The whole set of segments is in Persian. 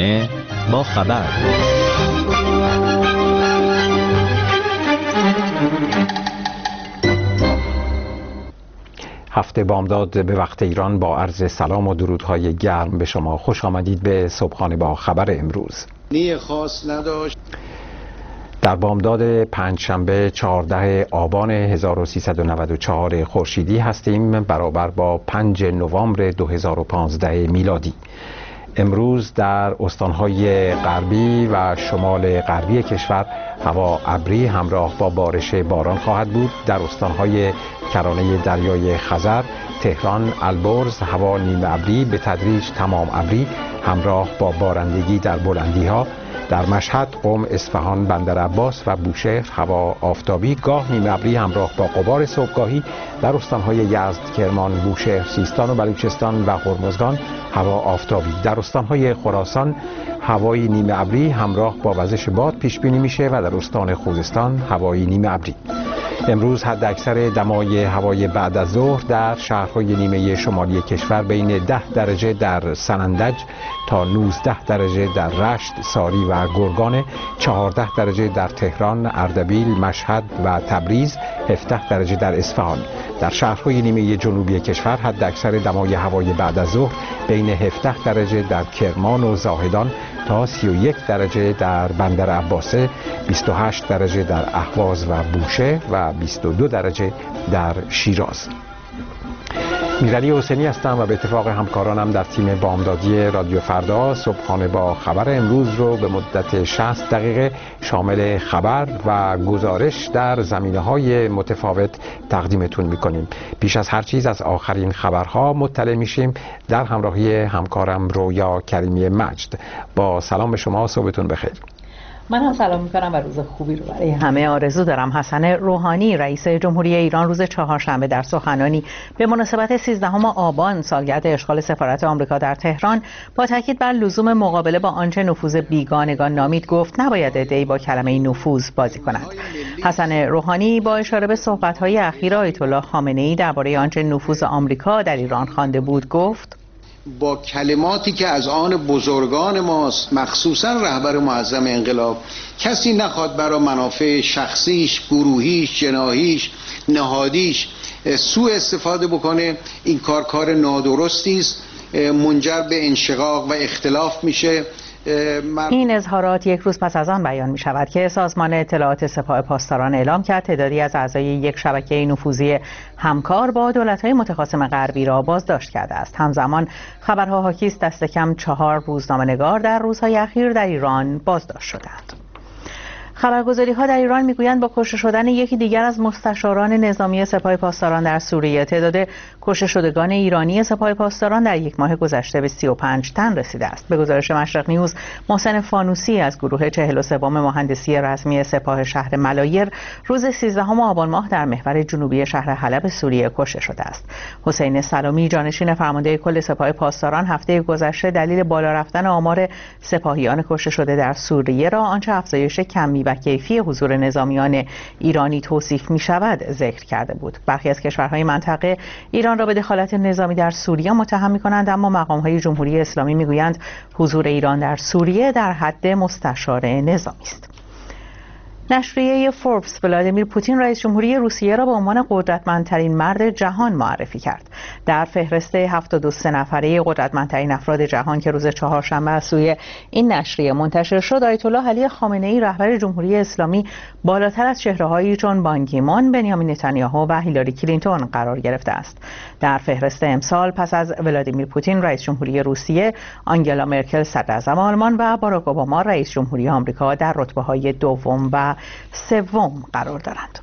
صبحانه با خبر. هفته بامداد به وقت ایران با عرض سلام و درودهای گرم به شما. خوش آمدید به صبحانه با خبر امروز. خاص نداشت. در بامداد پنجشنبه 14 آبان 1394 خورشیدی هستیم، برابر با 5 نوامبر 2015 میلادی. امروز در استانهای غربی و شمال غربی کشور هوا ابری همراه با بارش باران خواهد بود. در استانهای کرانه دریای خزر، تهران، البرز هوا نیمه ابری به تدریج تمام ابری همراه با بارندگی در بلندی ها. در مشهد، قم، اصفهان، بندرعباس و بوشهر هوا آفتابی گاه نیمه ابری همراه با غبار صبحگاهی. در استانهای یزد، کرمان، بوشهر، سیستان و بلوچستان و هرمزگان هوا آفتابی. در استانهای خراسان هوای نیمه ابری همراه با وزش باد پیش بینی میشه و در استان خوزستان هوای نیمه ابری. امروز حد اکثر دمای هوای بعد از ظهر در شهرهای نیمه شمالی کشور بین 10 درجه در سنندج تا 19 درجه در رشت، ساری و گرگان، 14 درجه در تهران، اردبیل، مشهد و تبریز، 17 درجه در اصفهان. در شهرهای نیمه جنوبی کشور حد اکثر دمای هوای بعد از ظهر بین 17 درجه در کرمان و زاهدان تا 31 درجه در بندرعباسه، 28 درجه در اهواز و بوشهر و 22 درجه در شیراز. میرعلی حسینی هستم و به اتفاق همکارانم در تیم بامدادی رادیو فردا صبحانه با خبر امروز رو به مدت 60 دقیقه شامل خبر و گزارش در زمینه‌های متفاوت تقدیمتون می‌کنیم. پیش از هر چیز از آخرین خبرها مطلع میشیم در همراهی همکارم رویا کریمی مجد. با سلام به شما، صبحتون بخیر. من هم سلام میکنم و روز خوبی رو برای همه آرزو دارم. حسن روحانی رئیس جمهوری ایران روز چهارشنبه در سخنانی به مناسبت 13 آبان سالگرد اشغال سفارت آمریکا در تهران با تاکید بر لزوم مقابله با آنچه نفوذ بیگانگان نامید گفت نباید عده‌ای با کلمه نفوذ بازی کنند. حسن روحانی با اشاره به صحبت‌های اخیر آیت الله خامنه‌ای درباره آنچه نفوذ آمریکا در ایران خوانده بود گفت: با کلماتی که از آن بزرگان ماست، مخصوصا رهبر معظم انقلاب، کسی نخواد برای منافع شخصیش، گروهیش، جناحیش، نهادیش سوء استفاده بکنه. این کار نادرستی است، منجر به انشقاق و اختلاف میشه. این اظهارات یک روز پس از آن بیان می شود که سازمان اطلاعات سپاه پاسداران اعلام کرد تعدادی از اعضای یک شبکه نفوذی همکار با دولت‌های متخاصم غربی را بازداشت کرده است. همزمان خبرها حاکی است دست کم 4 روزنامه‌نگار در روزهای اخیر در ایران بازداشت شدند. خبرگزاری‌ها در ایران میگویند با کشته شدن یکی دیگر از مستشاران نظامی سپاه پاسداران در سوریه تعداد کشته شدگان ایرانی سپاه پاسداران در یک ماه گذشته به 35 تن رسیده است. به گزارش مشرق نیوز، محسن فانوسی از گروه 43 مهندسی رزمی سپاه شهر ملایر روز 13 آبان ماه در محور جنوبی شهر حلب سوریه کشته شده است. حسین سلامی جانشین فرمانده کل سپاه پاسداران هفته گذشته دلیل بالا رفتن آمار سپاهیان کشته شده در سوریه را آنچه افزایش کمی و کیفی حضور نظامیان ایرانی توصیف می شود ذکر کرده بود. برخی از کشورهای منطقه ایران را به دخالت نظامی در سوریه متهم می کنند، اما مقامهای جمهوری اسلامی می گویند حضور ایران در سوریه در حد مستشار نظامی است. نشریه فوربس ولادیمیر پوتین رئیس جمهوری روسیه را به عنوان قدرتمندترین مرد جهان معرفی کرد. در فهرست 72 نفره قدرتمندترین افراد جهان که روز چهارشنبه از سوی این نشریه منتشر شد، آیت الله علی خامنه‌ای رهبر جمهوری اسلامی بالاتر از چهره‌هایی چون بان کی مون، بنیامین نتانیاهو و هیلاری کلینتون قرار گرفته است. در فهرست امسال پس از ولادیمیر پوتین رئیس جمهوری روسیه، آنگلا مرکل صدراعظم آلمان و باراک اوباما رئیس جمهوری آمریکا در رتبه‌های دوم و سوم قرار دارند.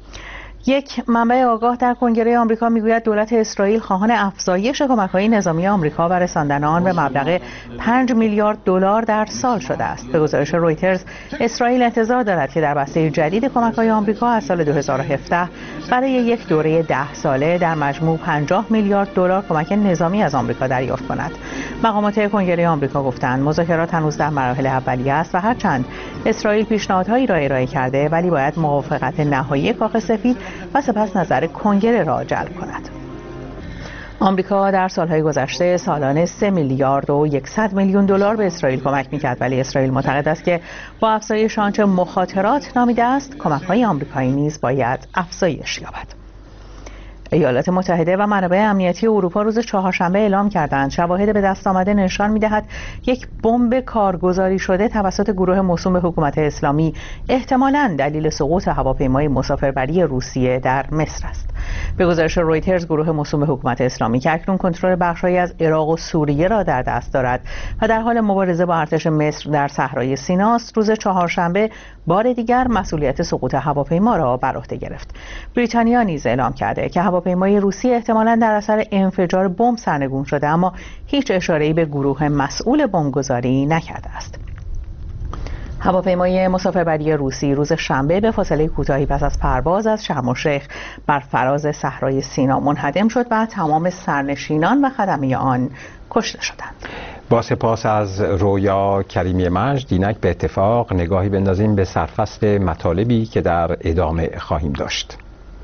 یک منبع آگاه در کنگره آمریکا میگوید دولت اسرائیل خواهان افزایش کمک‌های نظامی آمریکا و رساندن آن به مبلغ 5 میلیارد دلار در سال شده است. به گزارش رویترز، اسرائیل انتظار دارد که در بسته جدید کمک‌های آمریکا از سال 2017 برای یک دوره 10 ساله در مجموع 50 میلیارد دلار کمک نظامی از آمریکا دریافت کند. مقامات کنگره آمریکا گفتند مذاکرات هنوز در مراحل اولیه است و هرچند اسرائیل پیشنهادهایی را ارائه کرده، ولی باید موافقت نهایی کاخ سفید و سپس نظر کنگره را جلب کند. آمریکا در سالهای گذشته سالانه 3 میلیارد و 100 میلیون دلار به اسرائیل کمک می‌کرد، ولی اسرائیل معتقد است که با افزایش آنچه مخاطرات نامیده است، کمک‌های آمریکایی نیز باید افزایش یابد. ایالات متحده و منابع امنیتی اروپا روز چهارشنبه اعلام کردند شواهد به دست آمده نشان می‌دهد یک بمب کارگزاری شده توسط گروه موسوم به حکومت اسلامی احتمالاً دلیل سقوط هواپیمای مسافربری روسیه در مصر است. به گزارش رویترز، گروه موسوم به حکومت اسلامی که اکنون کنترل بخش‌هایی از عراق و سوریه را در دست دارد و در حال مبارزه با ارتش مصر در صحرای سینا است، روز چهارشنبه بار دیگر مسئولیت سقوط هواپیما را بر عهده گرفت. بریتانیا نیز اعلام کرده که هواپیمای روسی احتمالاً در اثر انفجار بمب سرنگون شده، اما هیچ اشاره‌ای به گروه مسئول بمبگذاری نکرده است. هواپیمای مسافربری روسی روز شنبه به فاصله کوتاهی پس از پرواز از شرم الشیخ بر فراز صحرای سینا منهدم شد و تمام سرنشینان و خدمه آن کشته شدند. با سپاس از رویا کریمی مجد، اینک به اتفاق نگاهی بندازیم به سرفصل مطالبی که در ادامه خواهیم داشت.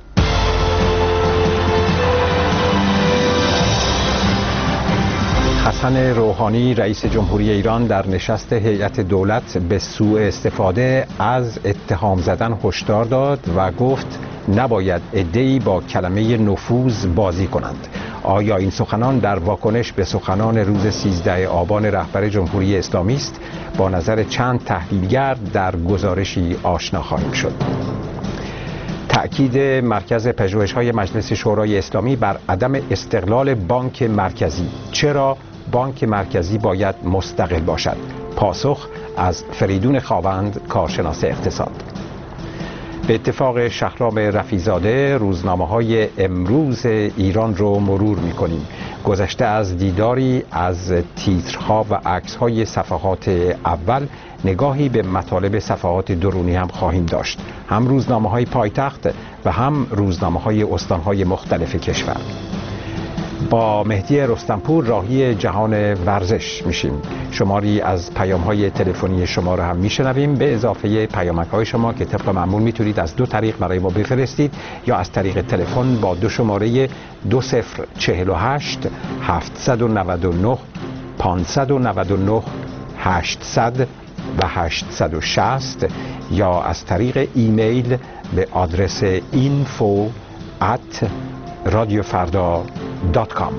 حسن روحانی رئیس جمهوری ایران در نشست هیئت دولت به سوء استفاده از اتهام زدن هشدار داد و گفت نباید عده‌ای با کلمه نفوذ بازی کنند. آیا این سخنان در واکنش به سخنان روز 13 آبان رهبر جمهوری اسلامی است؟ با نظر چند تحلیلگر در گزارشی آشنا خواهیم شد. تأکید مرکز پژوهش‌های مجلس شورای اسلامی بر عدم استقلال بانک مرکزی. چرا بانک مرکزی باید مستقل باشد؟ پاسخ از فریدون خاوند، کارشناس اقتصاد. به اتفاق شهرام رفیع‌زاده روزنامه‌های امروز ایران رو مرور می‌کنیم. گذشته از دیداری از تیترها و عکس‌های صفحات اول، نگاهی به مطالب صفحات درونی هم خواهیم داشت، هم روزنامه‌های پایتخت و هم روزنامه‌های استان‌های مختلف کشور. با مهدی رستمپور راهی جهان ورزش میشیم. شماری از پیام‌های تلفنی شما را هم میشنویم، به اضافه پیامک‌های شما که طبق معمول میتونید از دو طریق برای ما بفرستید، یا از طریق تلفن با دو شماره 2048 799 599 800 و 860 یا از طریق ایمیل به آدرس info@radiofarda.com.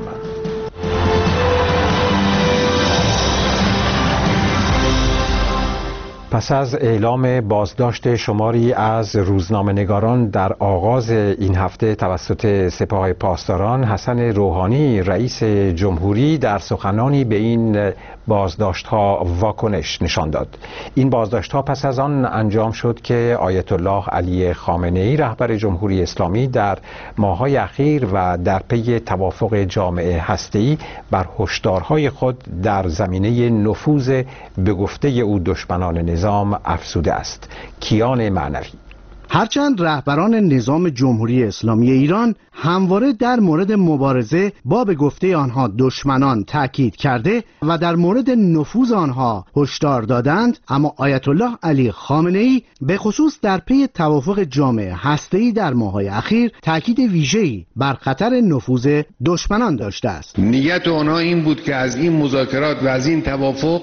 پس از اعلام بازداشت شماری از روزنامه‌نگاران در آغاز این هفته توسط سپاه پاسداران، حسن روحانی رئیس جمهوری در سخنانی به این بازداشت‌ها واکنش نشان داد. این بازداشت‌ها پس از آن انجام شد که آیت الله علی خامنه‌ای رهبر جمهوری اسلامی در ماه‌های اخیر و در پی توافق جامعه هسته‌ای بر هشدارهای خود در زمینه نفوذ به گفته او دشمنان نظام افزوده است. کیان معنوی. هرچند رهبران نظام جمهوری اسلامی ایران همواره در مورد مبارزه با به گفته آنها دشمنان تاکید کرده و در مورد نفوذ آنها هشدار دادند، اما آیت الله علی خامنه‌ای به خصوص در پی توافق جامعه هسته‌ای در ماه‌های اخیر تاکید ویژه‌ای بر خطر نفوذ دشمنان داشته است. نیت آنها این بود که از این مذاکرات و از این توافق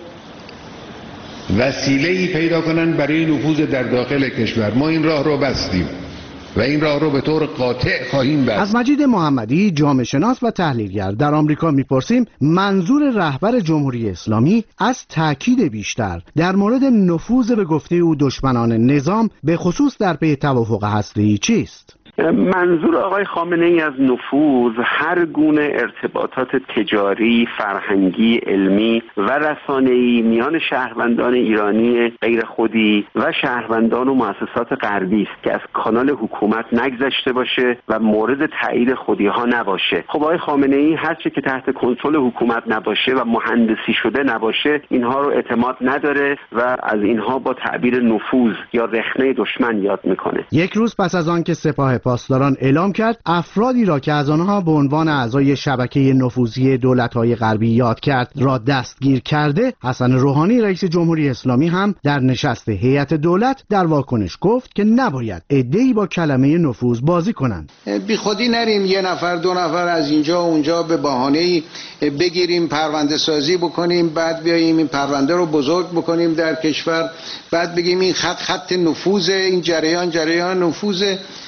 وسیله‌ای پیدا کنند برای نفوذ در داخل کشور. ما این راه رو بستیم و این راه رو به طور قاطع خواهیم بست. از مجید محمدی، جامعه شناس و تحلیلگر در آمریکا میپرسیم منظور رهبر جمهوری اسلامی از تاکید بیشتر در مورد نفوذ به گفته او دشمنان نظام به خصوص در پی توافق هسته‌ای چیست؟ منظور آقای خامنه‌ای از نفوذ هر گونه ارتباطات تجاری، فرهنگی، علمی و رسانه‌ای میان شهروندان ایرانی غیر خودی و شهروندان و مؤسسات غربی است که از کانال حکومت نگذشته باشه و مورد تایید خودی‌ها نباشه. خب آقای خامنه‌ای هر چه که تحت کنترل حکومت نباشه و مهندسی شده نباشه، اینها رو اعتماد نداره و از اینها با تعبیر نفوذ یا رخنه دشمن یاد میکنه. یک روز پس از آن که سپاه پاسداران اعلام کرد افرادی را که از آنها به عنوان اعضای شبکه نفوذی دولت‌های غربی یاد کرد را دستگیر کرده. حسن روحانی رئیس جمهوری اسلامی هم در نشست هیئت دولت در واکنش گفت که نباید عده‌ای با کلمه نفوذ بازی کنند. بی خودی نریم یه نفر دو نفر از اینجا اونجا به بهانه‌ای بگیریم پرونده سازی بکنیم، بعد بیاییم این پرونده رو بزرگ بکنیم در کشور، بعد بگیم این خط نفوذ، این جریان نفوذ.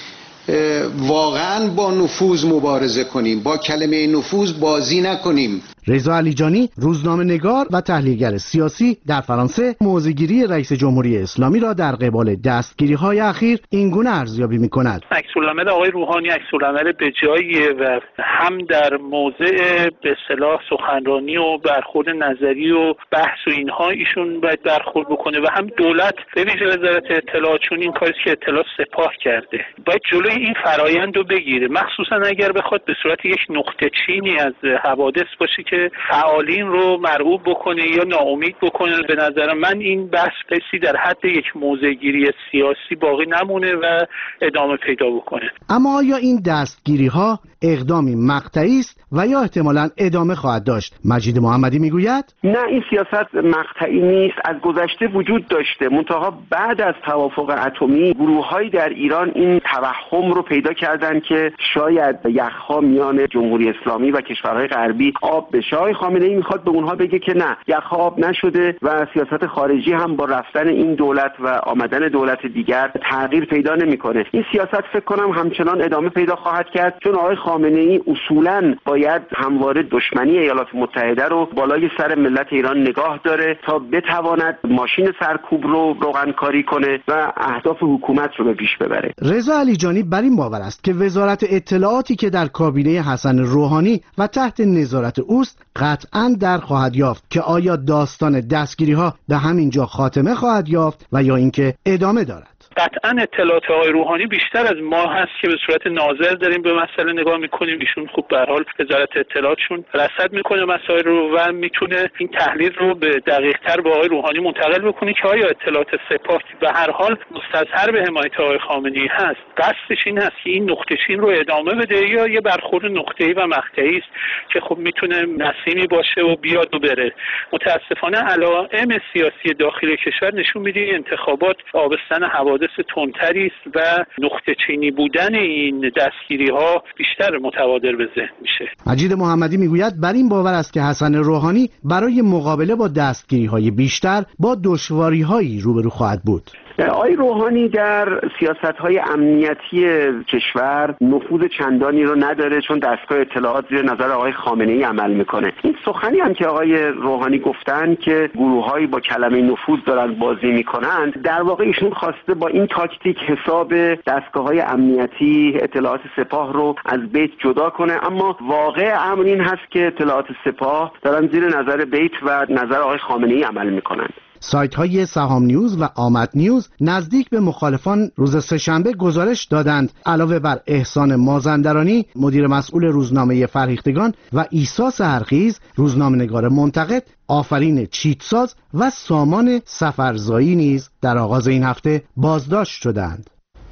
واقعا با نفوذ مبارزه کنیم، با کلمه نفوذ بازی نکنیم. رضا علیجانی روزنامه‌نگار و تحلیلگر سیاسی در فرانسه موضع‌گیری رئیس جمهوری اسلامی را در قبال دستگیری‌های اخیر اینگونه ارزیابی می‌کند. عکس‌العمل آقای روحانی عکس‌العمل بجاییه و هم در موضع به اصطلاح سخنرانی و برخورد نظری و بحث و اینها ایشون باید برخورد بکنه و هم دولت به ویژه وزارت اطلاعات، چون این کاری که اطلاعات سپاه کرده باید جلوی این فرایند رو بگیره، مخصوصا اگر بخواد به صورت یک نقطه چینی از حوادث باشه که فعالین رو مرعوب بکنه یا ناامید بکنه. به نظر من این بحث بسی در حد یک موضع‌گیری سیاسی باقی نمونه و ادامه پیدا بکنه. اما آیا این دستگیری‌ها اقدامی مقطعی است و یا احتمالاً ادامه خواهد داشت؟ مجید محمدی میگوید نه، این سیاست مقطعی نیست، از گذشته وجود داشته، منتها بعد از توافق اتمی گروه‌هایی در ایران این توهم رو پیدا کردن که شاید یخ‌ها میان جمهوری اسلامی و کشورهای غربی آب بشه. آقای خامنه‌ای میخواد به اونها بگه که نه، یخ‌ها آب نشده و سیاست خارجی هم با رفتن این دولت و آمدن دولت دیگر تغییر پیدا نمیکنه. این سیاست فکر کنم همچنان ادامه پیدا خواهد کرد، چون آقای خامنه‌ای اصولاً باید همواره دشمنی ایالات متحده رو بالای سر ملت ایران نگاه داره تا بتواند ماشین سرکوب رو روغنکاری کنه و اهداف حکومت رو به پیش ببره. رضا علیجانی بر این باور است که وزارت اطلاعاتی که در کابینه حسن روحانی و تحت نظارت اوست قطعاً در خواهد یافت که آیا داستان دستگیری‌ها به همین جا خاتمه خواهد یافت و یا اینکه ادامه دارد. قطعا اطلاعات آقای روحانی بیشتر از ما هست که به صورت ناظر داریم به مسئله نگاه میکنیم. ایشون خوب به هر حال وزارت اطلاعاتشون رصد میکنه مسائل رو و میتونه این تحلیل رو به دقیق تر به آقای روحانی منتقل بکنه که آیا اطلاعات سپاه به هر حال مستظهر به حمایت آقای خامنه‌ای هست، قصدش این هست که این نقطه چین رو ادامه بده یا یه برخورد نقطه‌ای و مقطعی است که خب میتونه نسیمی باشه و بیاد و بره. متاسفانه علائم سیاسی داخل کشور نشون میده انتخابات آبستن حوادث تندتری است و نقطه چینی بودن این دستگیری ها بیشتر متبادر به ذهن میشه. مجید محمدی میگوید بر این باور است که حسن روحانی برای مقابله با دستگیری های بیشتر با دشواری هایی روبرو خواهد بود. آقای روحانی در سیاست‌های امنیتی کشور نفوذ چندانی رو نداره، چون دستگاه اطلاعات زیر نظر آقای خامنه‌ای عمل میکنه. این سخنی هم که آقای روحانی گفتن که گروه‌هایی با کلمه نفوذ دارن بازی میکنند، در واقع ایشون خواسته با این تاکتیک حساب دستگاه‌های امنیتی اطلاعات سپاه رو از بیت جدا کنه، اما واقع امر این هست که اطلاعات سپاه دارن زیر نظر بیت و نظر آقای خامنه‌ای عمل میکنند. سایت های سهام نیوز و آمد نیوز نزدیک به مخالفان روز سه‌شنبه گزارش دادند علاوه بر احسان مازندرانی مدیر مسئول روزنامه فرهیختگان و عیسی سحرخیز روزنامه‌نگار منتقد، آفرین چیتساز و سامان سفرزایی نیز در آغاز این هفته بازداشت شدند.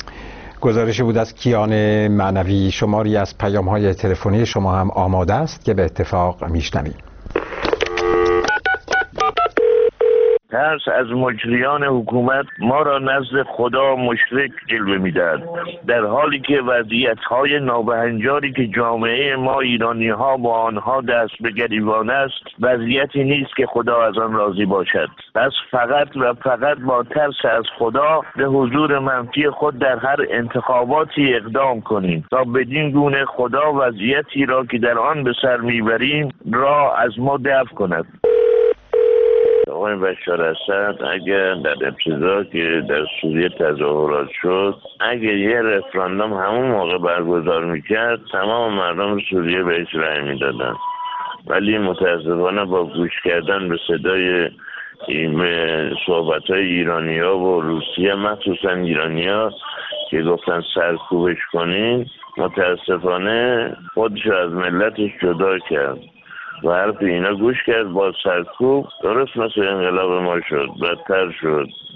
گزارشی بود از کیان معنوی. شماری از پیام‌های تلفنی شما هم آماده است که به اتفاق میشنویم. ترس از مجریان حکومت ما را نزد خدا مشرک جلوه می‌دهد، در حالی که وضعیت‌های نابهنجاری که جامعه ما ایرانی‌ها با آنها دست به گریبان است وضعیتی نیست که خدا از آن راضی باشد. پس فقط و فقط با ترس از خدا به حضور منفی خود در هر انتخاباتی اقدام کنیم تا بدین گونه خدا وضعیتی را که در آن به سر میبریم را از ما دفع کند. آقای بشار اسد اگر در ابتدا که در سوریه تظاهرات شد، اگر یه رفراندوم همون موقع برگزار میکرد تمام مردم سوریه بهش رأی میدادن، ولی متاسفانه با گوش کردن به صدای صحبت‌های ایرانی‌ها و روسیه، مخصوصا ایرانی‌ها که گفتن سرکوبش کنین، متاسفانه خودش از ملتش جدا کرد و حرف اینا گوش کرد. با سرکوب درست مثل انقلاب ما شد، بدتر شد.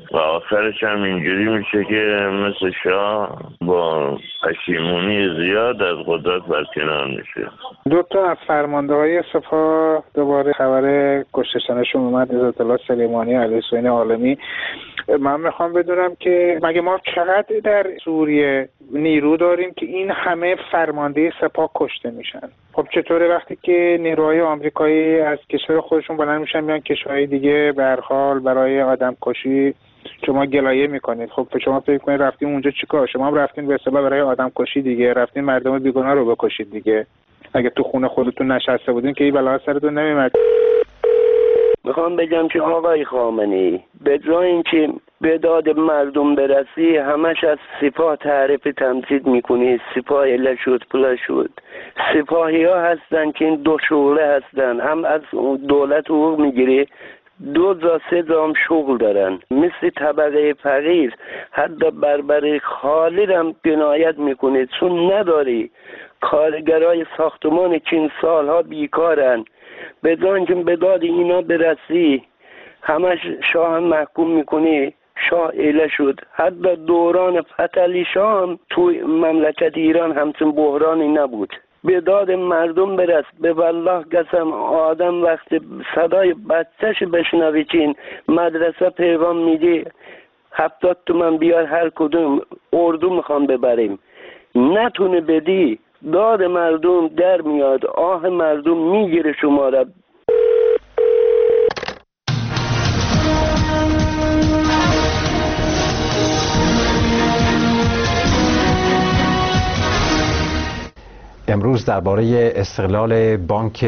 و آخرش هم اینجوری میشه که مثل شاه با پشیمونی زیاد از قدرت برکنار میشه. دو تا از فرمانده‌های سپاه دوباره خبر کشتشانشون اومد، عزت الله سلیمانی و علی حسین عالمی. من میخوام بدونم که مگه ما چقدر در سوریه نیرو داریم که این همه فرمانده سپاه کشته میشن؟ خب چطوره وقتی که نیروهای آمریکایی از کشور خودشون بلند میشن میان کشورهای دیگه به هر حال برای آدم کشی شما گلایه میکنید؟ خب شما فکر کنید رفتیم اونجا چیکار؟ شما هم رفتین به اصطلاح برای آدم کشی دیگه، رفتین مردم بیگناه رو بکشید دیگه. اگه تو خونه خودتون نشسته بودین که این بلا سرتون نمیومد. میخوام بگم که آقای خامنه‌ای به جای اینکه به داد مردم برسی همش از سپاه تعریف تمجید میکنی. سپاه اله شد پلا شد. سپاهی ها هستن که این دو شغله هستن، هم از دولت حقوق میگیری، دو تا سه تا هم شغل دارن، مثل طبقه فقیر. حتی بربر خالی هم جنایت میکنه چون نداری. کارگرای ساختمان که این سالها بیکارن، به جای اینکه به داد اینا برسی همش شاه هم محکوم میکنی. شاه اله شد. حتی دوران فتحعلی شاه هم توی مملکت ایران همچون بحرانی نبود. به داد مردم برس. به والله قسم آدم وقتی صدای بچهش بشنوی که این مدرسه پیغام میده 70 تومن بیار هر کدوم اردو میخوام ببریم، نتونه بدی، داد مردم در میاد، آه مردم میگیره شما را. امروز درباره استقلال بانک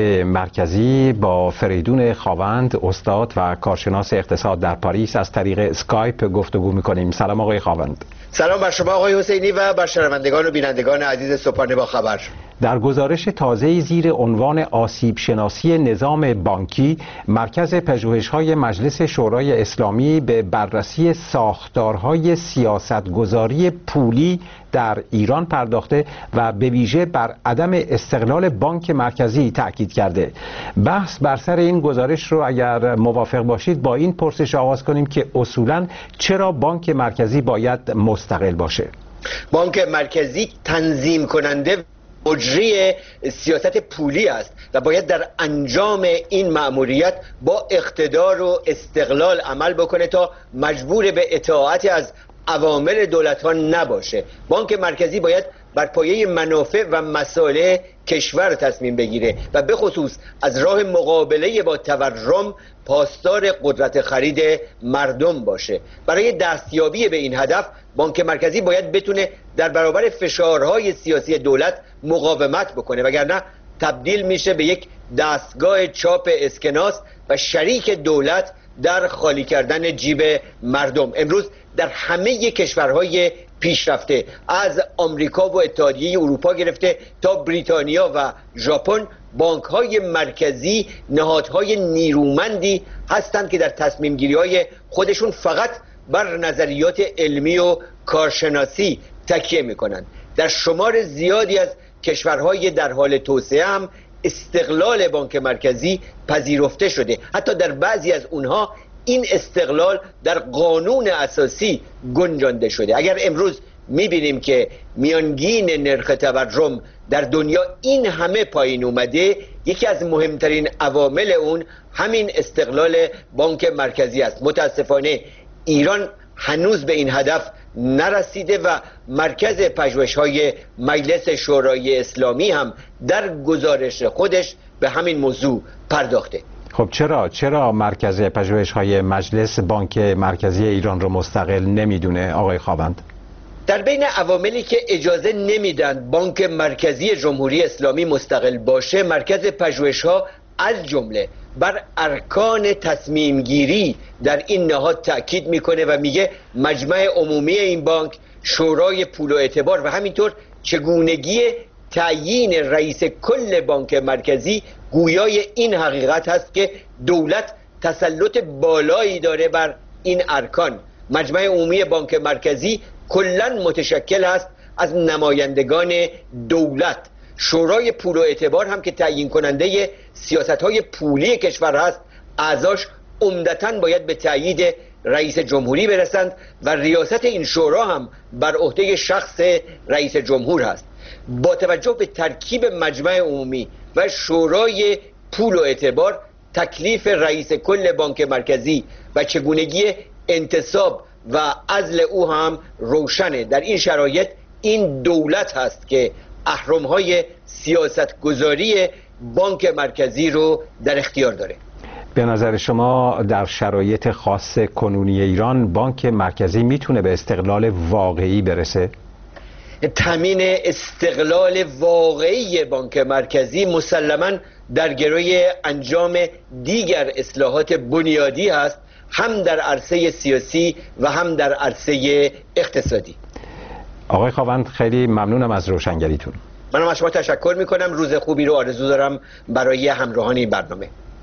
مرکزی با فریدون خاوند، استاد و کارشناس اقتصاد در پاریس از طریق اسکایپ گفتگو می‌کنیم. سلام آقای خاوند. سلام بر شما آقای حسینی و بر شنوندگان و بینندگان عزیز صبحانه با خبر. در گزارش تازه‌ای زیر عنوان آسیب شناسی نظام بانکی، مرکز پژوهش‌های مجلس شورای اسلامی به بررسی ساختارهای سیاستگذاری پولی در ایران پرداخته و به ویژه بر عدم استقلال بانک مرکزی تاکید کرده. بحث بر سر این گزارش رو اگر موافق باشید با این پرسش آغاز کنیم که اصولاً چرا بانک مرکزی باید مستقل باشه؟ بانک مرکزی تنظیم کننده مجری سیاست پولی است و باید در انجام این مأموریت با اقتدار و استقلال عمل بکنه تا مجبور به اطاعت از اوامر دولت ها نباشه. بانک مرکزی باید بر پایه منافع و مصالح کشور تصمیم بگیره و به خصوص از راه مقابله با تورم پاسدار قدرت خرید مردم باشه. برای دستیابی به این هدف بانک مرکزی باید بتونه در برابر فشارهای سیاسی دولت مقاومت بکنه، وگرنه تبدیل میشه به یک دستگاه چاپ اسکناس و شریک دولت در خالی کردن جیب مردم. امروز در همه کشورهای پیشرفته از آمریکا و اتحادیه اروپا گرفته تا بریتانیا و ژاپن، بانک‌های مرکزی نهادهای نیرومندی هستند که در تصمیم گیری‌های خودشون فقط بر نظریات علمی و کارشناسی تکیه می‌کنند. در شمار زیادی از کشورهای در حال توسعه هم استقلال بانک مرکزی پذیرفته شده. حتی در بعضی از اونها این استقلال در قانون اساسی گنجانده شده. اگر امروز میبینیم که میانگین نرخ تورم در دنیا این همه پایین اومده، یکی از مهمترین عوامل اون همین استقلال بانک مرکزی است. متاسفانه ایران هنوز به این هدف نرسیده و مرکز پژوهش‌های مجلس شورای اسلامی هم در گزارش خودش به همین موضوع پرداخته. خب چرا مرکز پژوهش‌های مجلس بانک مرکزی ایران رو مستقل نمیدونه آقای خاوند؟ در بین عواملی که اجازه نمیدن بانک مرکزی جمهوری اسلامی مستقل باشه، مرکز پژوهش‌ها از جمله بر ارکان تصمیم گیری در این نهاد تأکید میکنه و میگه مجمع عمومی این بانک، شورای پول و اعتبار و همینطور چگونگی تعیین رئیس کل بانک مرکزی گویای این حقیقت هست که دولت تسلط بالایی داره بر این ارکان. مجمع عمومی بانک مرکزی کلاً متشکل است از نمایندگان دولت. شورای پول و اعتبار هم که تعیین کننده سیاست‌های پولی کشور هست، اعضاش عمدتاً باید به تایید رئیس جمهوری برسند و ریاست این شورا هم بر عهده شخص رئیس جمهور هست. با توجه به ترکیب مجمع عمومی و شورای پول و اعتبار، تکلیف رئیس کل بانک مرکزی و چگونگی انتصاب و عزل او هم روشنه. در این شرایط این دولت هست که اهرم‌های سیاستگذاری بانک مرکزی رو در اختیار داره. به نظر شما در شرایط خاص کنونی ایران بانک مرکزی میتونه به استقلال واقعی برسه؟ تامین استقلال واقعی بانک مرکزی مسلماً در گروی انجام دیگر اصلاحات بنیادی هست، هم در عرصه سیاسی و هم در عرصه اقتصادی. آقای خاوند خیلی ممنونم از روشنگریتون. منم از شما تشکر میکنم. روز خوبی رو آرزو دارم برای همراهان این برنامه.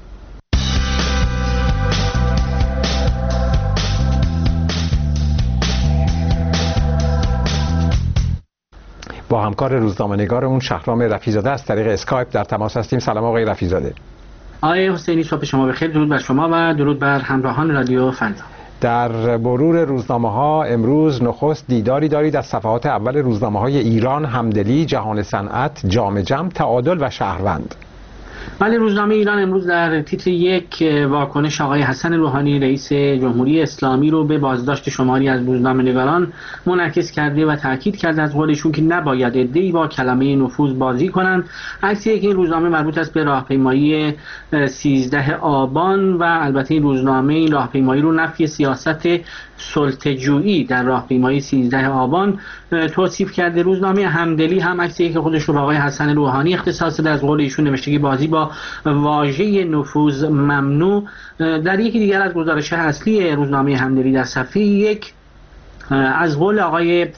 با همکار روزنامه‌نگارمون شهرام رفیع‌زاده از طریق اسکایپ در تماس هستیم. سلام آقای رفیع‌زاده. آقای حسینی، صبح شما بخیر. درود بر شما و درود بر همراهان رادیو فردا. در مرور روزنامه‌ها امروز نخست دیداری دارید از صفحات اول روزنامه‌های ایران، همدلی، جهان صنعت، جام جم، تعادل و شهروند. ولی روزنامه ایران امروز در تیتر یک واکنش آقای حسن روحانی رئیس جمهوری اسلامی رو به بازداشت شماری از روزنامه‌نگاران منعکس کرده و تاکید کرده از قولشون که نباید عده‌ای با کلمه نفوذ بازی کنند. عکسی که این روزنامه مربوط است به راهپیمایی 13 آبان و البته این روزنامه این راهپیمایی رو نفی سیاست سلطه‌جویی در راهپیمایی 13 آبان توصیف کرده. روزنامه همدلی هم عکسی که خودش رو به آقای حسن روحانی اختصاص داده، از قول ایشون نوشته که بازی با واژه نفوذ ممنوع. در یکی دیگر از گزارش‌های اصلی روزنامه همدلی در صفحه یک از قول آقای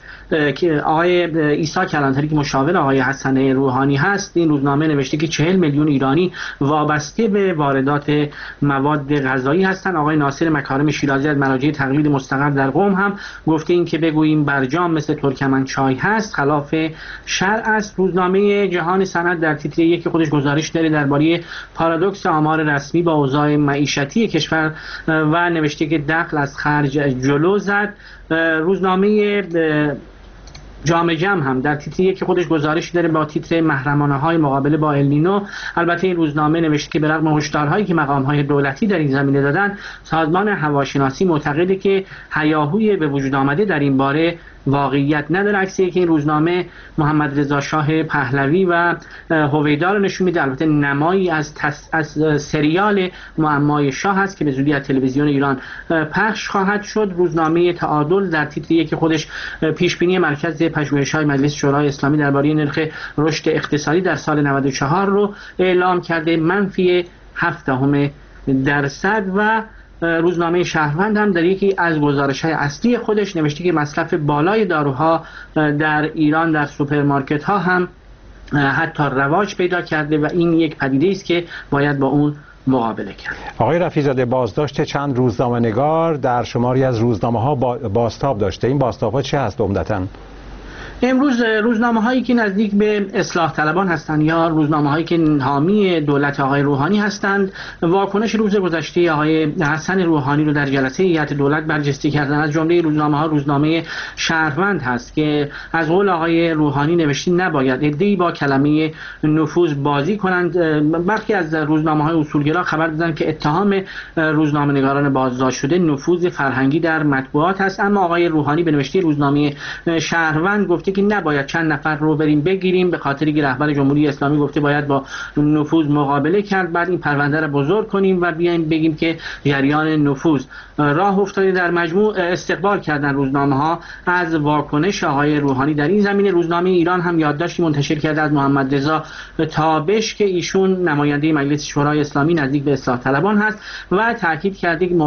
عیسی کلانتری که مشاور آقای حسن روحانی هست، این روزنامه نوشته که 40 میلیون ایرانی وابسته به واردات مواد غذایی هستند. آقای ناصر مکارم شیرازی از مراجع تقلید مستقر در قم هم گفته این که بگوییم برجام مثل ترکمنچای هست خلاف شرع است. روزنامه جهان صنعت در تیتر یک خودش گزارش داره درباره پارادوکس آمار رسمی با اوضاع معیشتی کشور و نوشته که دخل از خرج جلو زد. روزنامه جام جم هم در تیتر یک خودش گزارشی داره با تیتر محرمانه‌های مقابله با النینو. البته این روزنامه نوشته که به رغم هشدارهایی که مقام‌های دولتی در این زمینه دادن، سازمان هواشناسی معتقده که هیاهوی به وجود آمده در این باره واقعیت نداره. عکسی که این روزنامه محمد رضا شاه پهلوی و هویدا رو نشون میده، البته نمایی از سریال معمای شاه هست که به زودی از تلویزیون ایران پخش خواهد شد. روزنامه تعادل در تیتر یک خودش پیش بینی مرکز پژوهش‌های مجلس شورای اسلامی درباره نرخ رشد اقتصادی در سال 94 رو اعلام کرده، -0.7%. و روزنامه شهروند هم در یکی از گزارش‌های اصلی خودش نوشته که مصرف بالای داروها در ایران در سوپرمارکت‌ها هم حتی رواج پیدا کرده و این یک پدیده است که باید با اون مقابله کرد. آقای رفیع‌زاده، بازداشت چند روزنامه‌نگار در شماری از روزنامه‌ها بازتاب داشته. این بازتاب‌ها چه هست عمدتاً؟ امروز روزنامه‌هایی که نزدیک به اصلاح طلبان هستند یا روزنامه‌هایی که حامی دولت آقای روحانی هستند، واکنش روز گذشته آقای حسن روحانی رو در جلسه هیئت دولت برجسته کردن. از جمله روزنامه‌ها روزنامه شهروند هست که از قول آقای روحانی نوشته نباید عده‌ای با کلمه نفوذ بازی کنند. برخی از روزنامه‌های اصولگرا خبر دادند که اتهام روزنامه‌نگاران بازداشت شده نفوذ فرهنگی در مطبوعات است، اما آقای روحانی به نوشته روزنامه شهروند گفته که نباید چند نفر رو بریم بگیریم، به خاطری که رهبر جمهوری اسلامی گفته باید با نفوذ مقابله کرد، بعد این پرونده رو بزرگ کنیم و بیایم بگیم که جریان نفوذ راه افتاده. در مجموع استقبال کردن روزنامه‌ها از واکنش آقای روحانی در این زمینه. روزنامه ایران هم یادداشتی منتشر کرده از محمد رضا تابش که ایشون نماینده مجلس شورای اسلامی نزدیک به اصلاح طلبان هست و تاکید کرده که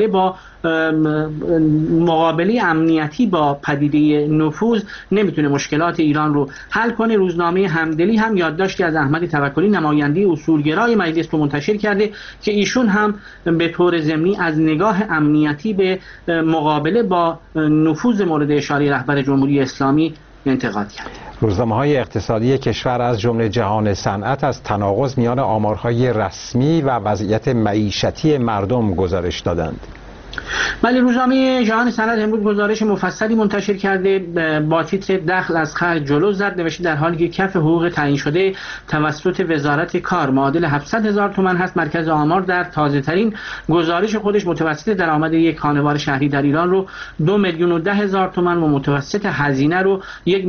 مقابله امنیتی با پدیده نفوذ نمیتونه مشکلات ایران رو حل کنه. روزنامه همدلی هم یادداشتی از احمد توکلی نماینده اصولگرای مجلس رو منتشر کرده که ایشون هم به طور ضمنی از نگاه امنیتی به مقابله با نفوذ مورد اشاره رهبر جمهوری اسلامی انتقاد کرد. روزنامه‌های اقتصادی کشور از جمله جهان صنعت از تناقض میان آمارهای رسمی و وضعیت معیشتی مردم گزارش دادند. ولی روزنامه جهان سند امروز گزارش مفصلی منتشر کرده با تیتر دخل از خرج جلو زد. نوشته در حالی که کف حقوق تعیین شده توسط وزارت کار معادل 700,000 تومان هست، مرکز آمار در تازه ترین گزارش خودش متوسط درآمد یک خانوار شهری در ایران رو 2,010,000 تومان و متوسط هزینه رو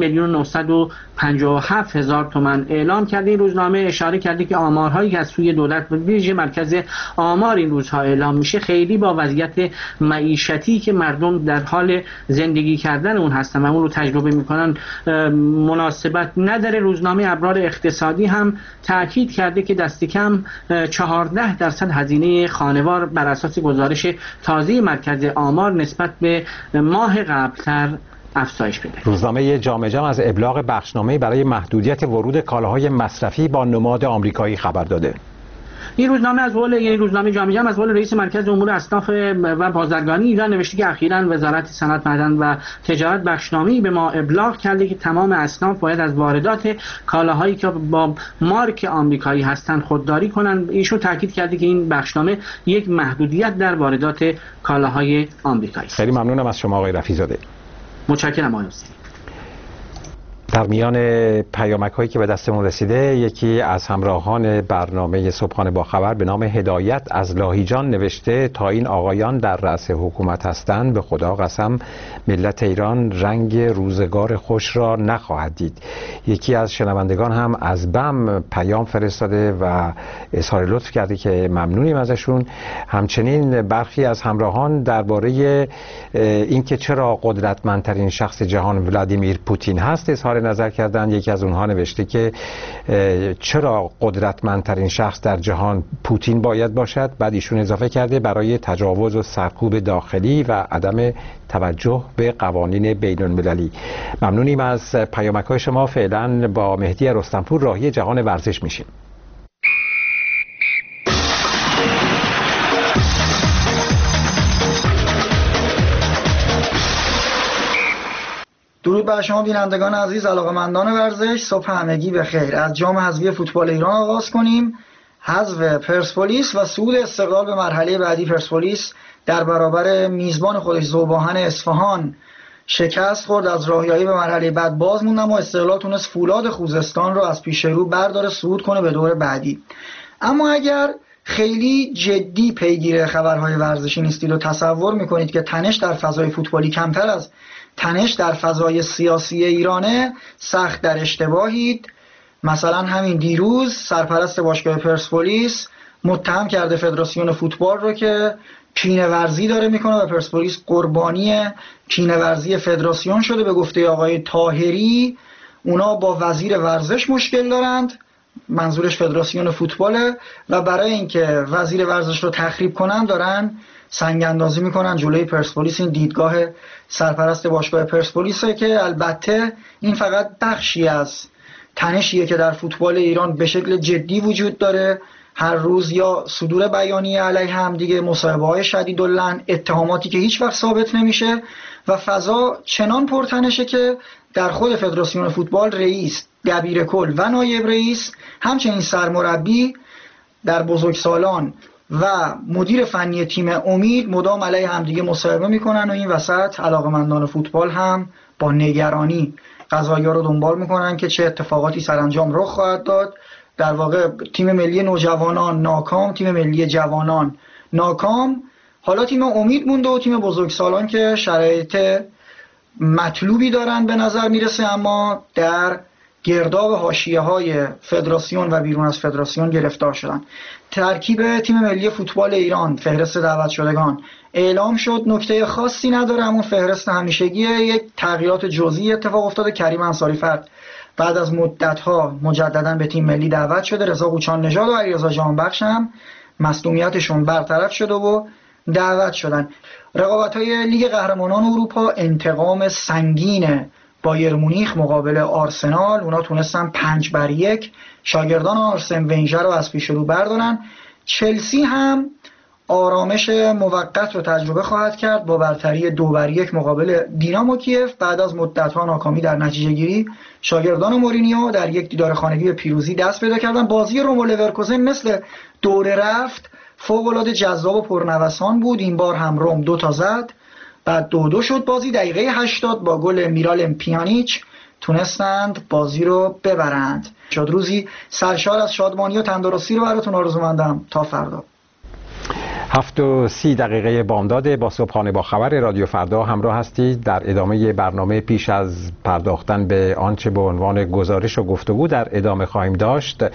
1,957,000 تومان اعلام کرده. این روزنامه اشاره کرده که آمارهایی که از سوی دولت و ویژه مرکز آمار این روزها اعلام میشه خیلی با وضعیت معیشتی که مردم در حال زندگی کردن اون هستن و اون رو تجربه میکنن مناسبت نداره. روزنامه ابرار اقتصادی هم تاکید کرده که دست کم 14% هزینه خانوار بر اساس گزارش تازه مرکز آمار نسبت به ماه قبلتر افزایش پیدا کرد. روزنامه جامعه جمع از ابلاغ بخشنامه برای محدودیت ورود کالاهای مصرفی با نماد آمریکایی خبر داده. این روزنامه از قول روزنامه جامعه جمع از قول رئیس مرکز امور اصناف و بازرگانی ایران نوشته که اخیراً وزارت صنعت، معدن و تجارت بخشنامه‌ای به ما ابلاغ کرده که تمام اصناف باید از واردات کالاهایی که با مارک آمریکایی هستند خودداری کنند. ایشون تاکید کرده که این بخشنامه یک محدودیت در واردات کالاهای آمریکایی است. خیلی ممنونم از شما آقای رفیع‌زاده. متشکرم آقای حسینی. در میان پیامک هایی که به دستمون رسیده، یکی از همراهان برنامه صبحانه با خبر به نام هدایت از لاهیجان نوشته تا این آقایان در رأس حکومت هستند به خدا قسم ملت ایران رنگ روزگار خوش را نخواهد دید. یکی از شنوندگان هم از بم پیام فرستاده و اظهار لطف کرده که ممنونیم ازشون. همچنین برخی از همراهان درباره اینکه چرا قدرتمندترین شخص جهان ولادیمیر پوتین هست اظهار نظر کردن. یکی از اونها نوشته که چرا قدرتمندترین شخص در جهان پوتین باید باشد. بعد ایشون اضافه کرده برای تجاوز و سرکوب داخلی و عدم توجه به قوانین بین المللی. ممنونیم از پیامک‌های شما. فعلا با مهدی رستمپور راهی جهان ورزش میشیم. درود بر شما بینندگان عزیز، علاقه‌مندان ورزش، صبح همگی بخیر. از جام حذفی فوتبال ایران آغاز کنیم. حذف پرسپولیس و صعود استقلال به مرحله بعدی. پرسپولیس در برابر میزبان خودش ذوباهن اصفهان شکست خورد، از راهیایی به مرحله بعد باز موند، اما استقلال تونست فولاد خوزستان رو از پیش رو برداره، صعود کنه به دور بعدی. اما اگر خیلی جدی پیگیر خبرهای ورزشی نیستید و تصور میکنید که تنش در فضای فوتبالی کمتر از تنش در فضای سیاسی ایرانه، سخت در اشتباهید. مثلا همین دیروز سرپرست باشگاه پرسپولیس متهم کرده فدراسیون فوتبال رو که کینه ورزی داره میکنه و پرسپولیس قربانی کینه ورزی فدراسیون شده. به گفته آقای طاهری اونا با وزیر ورزش مشکل دارند، منظورش فدراسیون فوتباله، و برای اینکه وزیر ورزش رو تخریب کنن دارن سنگ اندازی میکنن جلوی پرسپولیس. این دیدگاه سرپرست باشگاه پرسپولیسه که البته این فقط بخشی از تنشیه که در فوتبال ایران به شکل جدی وجود داره. هر روز یا صدور بیانیه علیه هم دیگه، مصاحبه‌های شدیداللعن، اتهاماتی که هیچ وقت ثابت نمیشه و فضا چنان پرتنشه که در خود فدراسیون فوتبال رئیس، دبیر کل و نایب رئیس، همچنین سرمربی در بزرگسالان و مدیر فنی تیم امید مدام علیه همدیگه مصاحبه میکنن و این وسط علاقمندان فوتبال هم با نگرانی قضایا رو دنبال میکنن که چه اتفاقاتی سرانجام رخ خواهد داد. در واقع تیم ملی نوجوانان ناکام، تیم ملی جوانان ناکام، حالا تیم امید مونده و تیم بزرگسالان که شرایط مطلوبی دارن به نظر میرسه، اما در گرداب حاشیه‌های فدراسیون و بیرون از فدراسیون گرفتار شدن. ترکیب تیم ملی فوتبال ایران، فهرست دعوت شدگان اعلام شد، نکته خاصی نداره، همون فهرست همیشگیه. یک تغییرات جزئی اتفاق افتاده. کریم انصاری فرد بعد از مدت‌ها مجددا به تیم ملی دعوت شده. رضا قوچان نژاد و علیرضا جهانبخش هم مصدومیتشون برطرف شده و دعوت شدن. رقابت‌های لیگ قهرمانان اروپا، انتقام سنگین بایر مونیخ مقابل آرسنال، اونا تونستن 5-1 شاگردان آرسن ونگر رو از پیش رو بردارن. چلسی هم آرامش موقت رو تجربه خواهد کرد با برتری 2-1 مقابل دینامو کیف بعد از مدت‌ها ناکامی در نتیجه گیری. شاگردان مورینیو در یک دیدار خانگی به پیروزی دست پیدا کردن. بازی روم و لورکوزن مثل دوره رفت فوق‌العاده جذاب و پرنوسان بود. این بار هم روم 2 تا زد، بعد 2-2 شد بازی. دقیقه 80 با گل میرالم پیانیچ تونستند بازی رو ببرند. شد روزی سرشار از شادمانی و تندرستی رو براتون آرزومندم. تا فردا. 7:30 بامداد با صبحانه با خبر رادیو فردا همراه هستید. در ادامه برنامه پیش از پرداختن به آنچه به عنوان گزارش و گفتگو در ادامه خواهیم داشت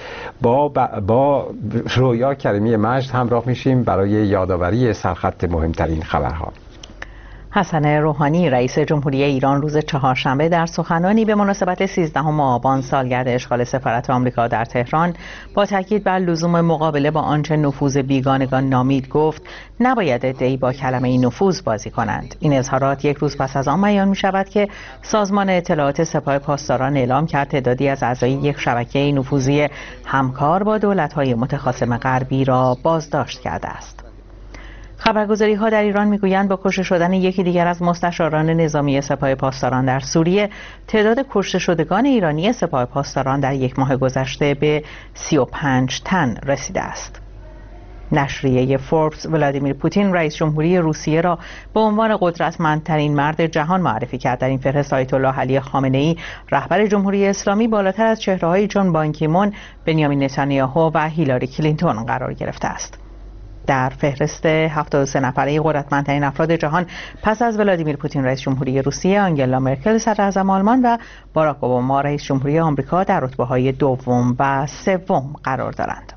با رویا کریمی مجد همراه میشیم برای یادآوری سرخط مهمترین خبرها. حسن روحانی رئیس جمهوری ایران روز چهارشنبه در سخنانی به مناسبت 13 آبان سالگرد اشغال سفارت آمریکا در تهران با تاکید بر لزوم مقابله با آنچه نفوذ بیگانگان نامید گفت نباید ادعی با کلمه نفوذ بازی کنند. این اظهارات یک روز پس از آن بیان می شود که سازمان اطلاعات سپاه پاسداران اعلام کرد تعدادی از اعضای یک شبکه نفوذی همکار با دولت‌های متخاصم غربی را بازداشت کرده است. خبرگزاری ها در ایران میگویند با کشته شدن یکی دیگر از مستشاران نظامی سپاه پاسداران در سوریه تعداد کشته شدگان ایرانی سپاه پاسداران در یک ماه گذشته به 35 تن رسیده است. نشریه فوربس ولادیمیر پوتین رئیس جمهوری روسیه را به عنوان قدرتمندترین مرد جهان معرفی کرد. در این فهرست آیت الله علی خامنه ای رهبر جمهوری اسلامی بالاتر از چهره‌های جان بان کی مون، بنیامین نتانیاهو و هیلاری کلینتون قرار گرفته است. در فهرست 73 نفره قدرتمندترین افراد جهان پس از ولادیمیر پوتین رئیس جمهوری روسیه، آنگلا مرکل صدر اعظم آلمان و باراک اوباما رئیس جمهوری آمریکا در رتبه‌های دوم و سوم قرار دارند.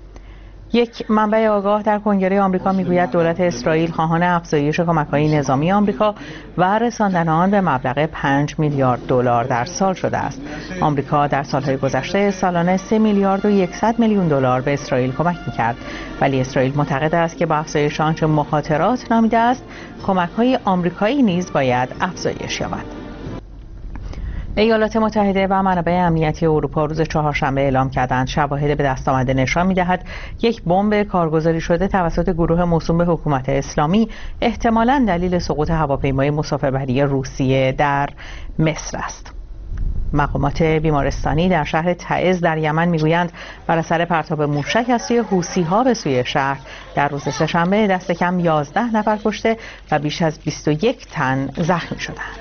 یک منبع آگاه در کنگره آمریکا میگوید دولت اسرائیل خواهان افزایش کمک‌های نظامی آمریکا و رساندن آن به مبلغ 5 میلیارد دلار در سال شده است. آمریکا در سالهای گذشته سالانه 3 میلیارد و 100 میلیون دلار به اسرائیل کمک می‌کرد، ولی اسرائیل معتقد است که با افزایش آنچه مخاطرات نامیده است، کمک‌های آمریکایی نیز باید افزایش یابد. ایالات متحده و منابع امنیتی اروپا روز چهارشنبه اعلام کردند شواهد به دست آمده نشان می‌دهد یک بمب کارگزاری شده توسط گروه موسوم به حکومت اسلامی احتمالاً دلیل سقوط هواپیمای مسافربری روسیه در مصر است. مقامات بیمارستانی در شهر تعز در یمن میگویند بر اثر پرتاب موشک از سوی حوثی‌ها به سوی شهر در روز سه‌شنبه دست کم 11 نفر کشته و بیش از 21 تن زخمی شدند.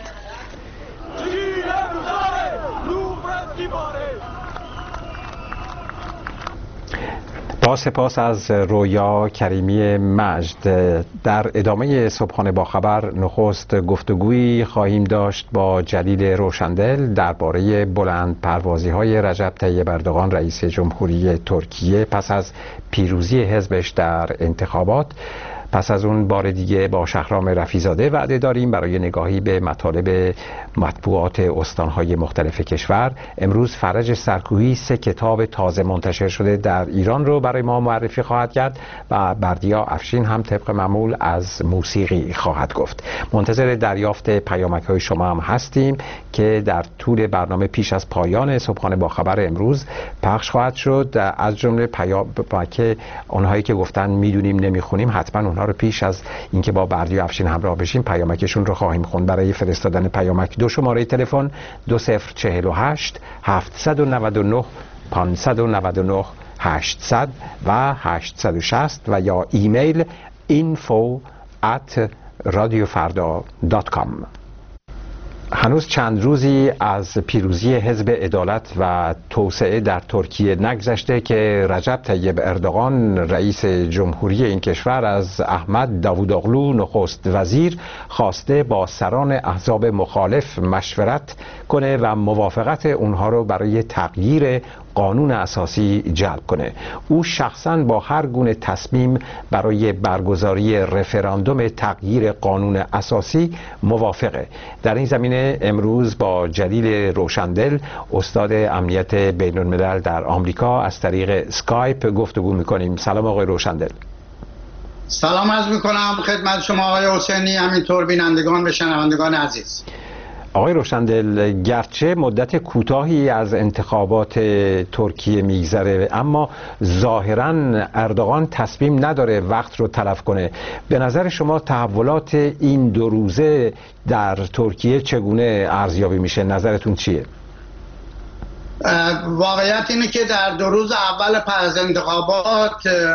با سپاس از رویا کریمی مجد. در ادامه صبحانه با خبر نخست گفتگویی خواهیم داشت با جلیل روشندل درباره بلند پروازی‌های رجب طیب اردوغان رئیس جمهوری ترکیه پس از پیروزی حزبش در انتخابات. پس از اون بار دیگه با شهرام رفیزاده وعده داریم برای نگاهی به مطالب مطبوعات استانهای مختلف کشور. امروز فرج سرکویی 3 کتاب تازه منتشر شده در ایران رو برای ما معرفی خواهد کرد و بردیا افشین هم طبق معمول از موسیقی خواهد گفت. منتظر دریافت پیامک‌های شما هم هستیم که در طول برنامه پیش از پایان صبحانه با خبر امروز پخش خواهد شد. از جمله پیامک اونهایی که گفتن میدونیم نمیخونیم، حتما اونها رو پیش از اینکه با بردیا افشین همراه بشیم پیامکشون رو خواهیم خوند. برای فرستادن پیامک 2 شماره تلفن 2048 799 599 800 و 860 و یا ایمیل info@radiofarda.com. هنوز چند روزی از پیروزی حزب عدالت و توسعه در ترکیه نگذشته که رجب طیب اردوغان رئیس جمهوری این کشور از احمد داوودوغلو نخست وزیر خواسته با سران احزاب مخالف مشورت کنه و موافقت اونها رو برای تغییر قانون اساسی جلب کنه. او شخصاً با هر گونه تصمیم برای برگزاری رفراندوم تغییر قانون اساسی موافقه. در این زمینه امروز با جلیل روشندل استاد امنیت بین الملل در آمریکا از طریق اسکایپ گفتگو میکنیم. سلام آقای روشندل. سلام عرض میکنم خدمت شما آقای حسینی، همینطور بینندگان و شنوندگان عزیز. آقای روشندل، گرچه مدت کوتاهی از انتخابات ترکیه میگذره اما ظاهراً اردوغان تصمیم نداره وقت رو تلف کنه. به نظر شما تحولات این 2 روزه در ترکیه چگونه ارزیابی میشه؟ نظرتون چیه؟ واقعیت اینه که در 2 روز اول پس از انتخابات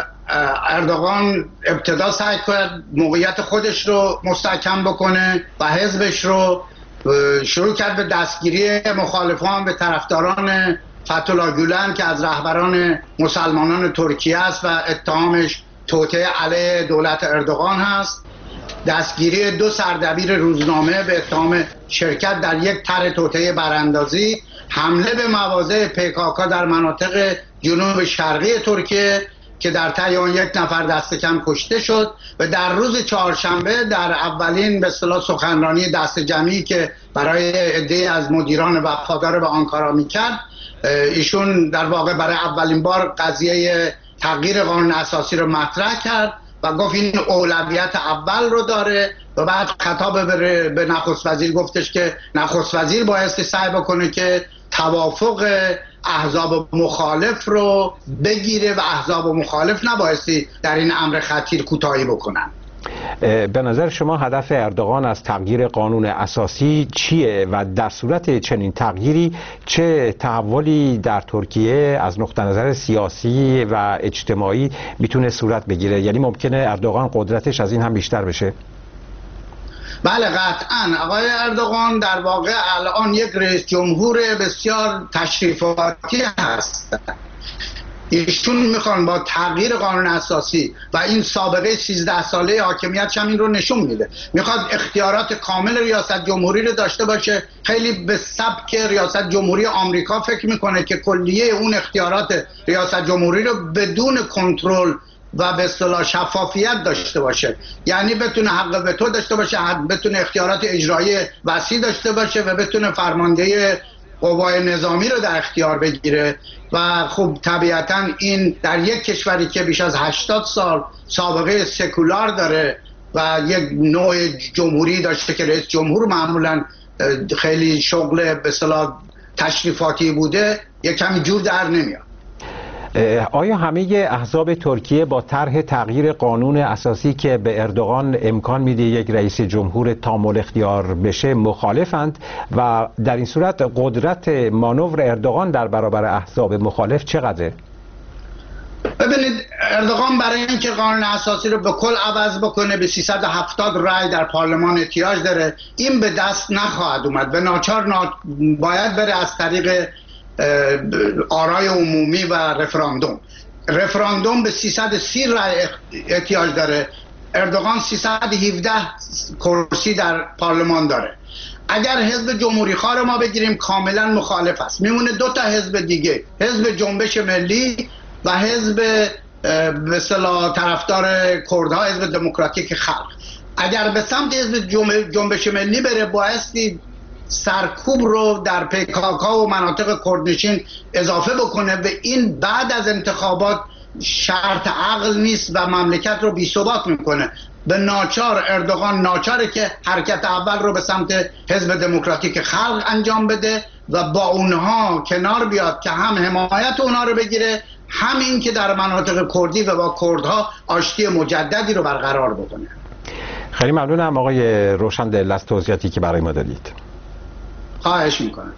اردوغان ابتدا سعی کرد موقعیت خودش رو مستحکم بکنه و حزبش رو شروع کرد به دستگیری مخالفان به طرفداران فتح‌الله گولن که از رهبران مسلمانان ترکیه است و اتهامش توطئه علیه دولت اردوغان هست. دستگیری 2 سردبیر روزنامه به اتهام شرکت در یک طرح توطئه براندازی، حمله به مواضع PKK در مناطق جنوب شرقی ترکیه که در طی آن 1 نفر دست کم کشته شد و در روز چهارشنبه در اولین به اصطلاح سخنرانی دست جمعی که برای عده‌ای از مدیران وفادار به آنکارا میکرد، ایشون در واقع برای اولین بار قضیه تغییر قانون اساسی رو مطرح کرد و گفت این اولویت اول رو داره و بعد خطاب به نخست وزیر گفتش که نخست وزیر بایستی سعی بکنه که توافق احزاب مخالف رو بگیره و احزاب مخالف نبایستی در این امر خطیر کوتاهی بکنن. به نظر شما هدف اردوغان از تغییر قانون اساسی چیه و در صورت چنین تغییری چه تحولی در ترکیه از نقطه نظر سیاسی و اجتماعی میتونه صورت بگیره؟ یعنی ممکنه اردوغان قدرتش از این هم بیشتر بشه؟ بله قطعا. آقای اردوغان در واقع الان یک رئیس جمهور بسیار تشریفاتی هست. ایشون میخوان با تغییر قانون اساسی و این سابقه 13 ساله حاکمیتش هم این رو نشون میده، میخواد اختیارات کامل ریاست جمهوری رو داشته باشه. خیلی به سبک ریاست جمهوری آمریکا فکر میکنه که کلیه اون اختیارات ریاست جمهوری رو بدون کنترل و به اصطلاح شفافیت داشته باشه، یعنی بتونه حق وتو داشته باشه، بتونه اختیارات اجرایی وسیع داشته باشه و بتونه فرماندهی قوای نظامی رو در اختیار بگیره. و خب طبیعتا این در یک کشوری که بیش از 80 سال سابقه سکولار داره و یک نوع جمهوری داشته که رئیس جمهور معمولا خیلی شغل به اصطلاح تشریفاتی بوده، یک کمی جور در نمیاد. آیا همه احزاب ترکیه با طرح تغییر قانون اساسی که به اردوغان امکان میده یک رئیس جمهور تام الاختیار بشه مخالفند و در این صورت قدرت مانور اردوغان در برابر احزاب مخالف چقدره؟ ببینید اردوغان برای اینکه قانون اساسی رو به کل عوض بکنه به 370 رای در پارلمان احتیاج داره. این به دست نخواهد اومد، به ناچار باید بره از طریق آرای عمومی و رفراندوم به 330 رای احتیاج داره. اردوغان 317 کرسی در پارلمان داره. اگر حزب جمهوری خواه ما بگیریم کاملا مخالف است، میمونه 2 تا حزب دیگه، حزب جنبش ملی و حزب به اصطلاح طرفدار کردها، حزب دموکراتیک خلق. اگر به سمت حزب جنبش ملی بره بایستی سرکوب رو در PKK و مناطق کردنشین اضافه بکنه و این بعد از انتخابات شرط عقل نیست و مملکت رو بی‌ثبات میکنه. به ناچار اردوغان ناچاره که حرکت اول رو به سمت حزب دموکراتیک خلق انجام بده و با اونها کنار بیاد که هم حمایت اونها رو بگیره، هم این که در مناطق کردی و با کردها آشتی مجددی رو برقرار بکنه. خیلی ممنونم آقای روشندل از توضیحاتی که برای ما دادید. خواهش میکنم.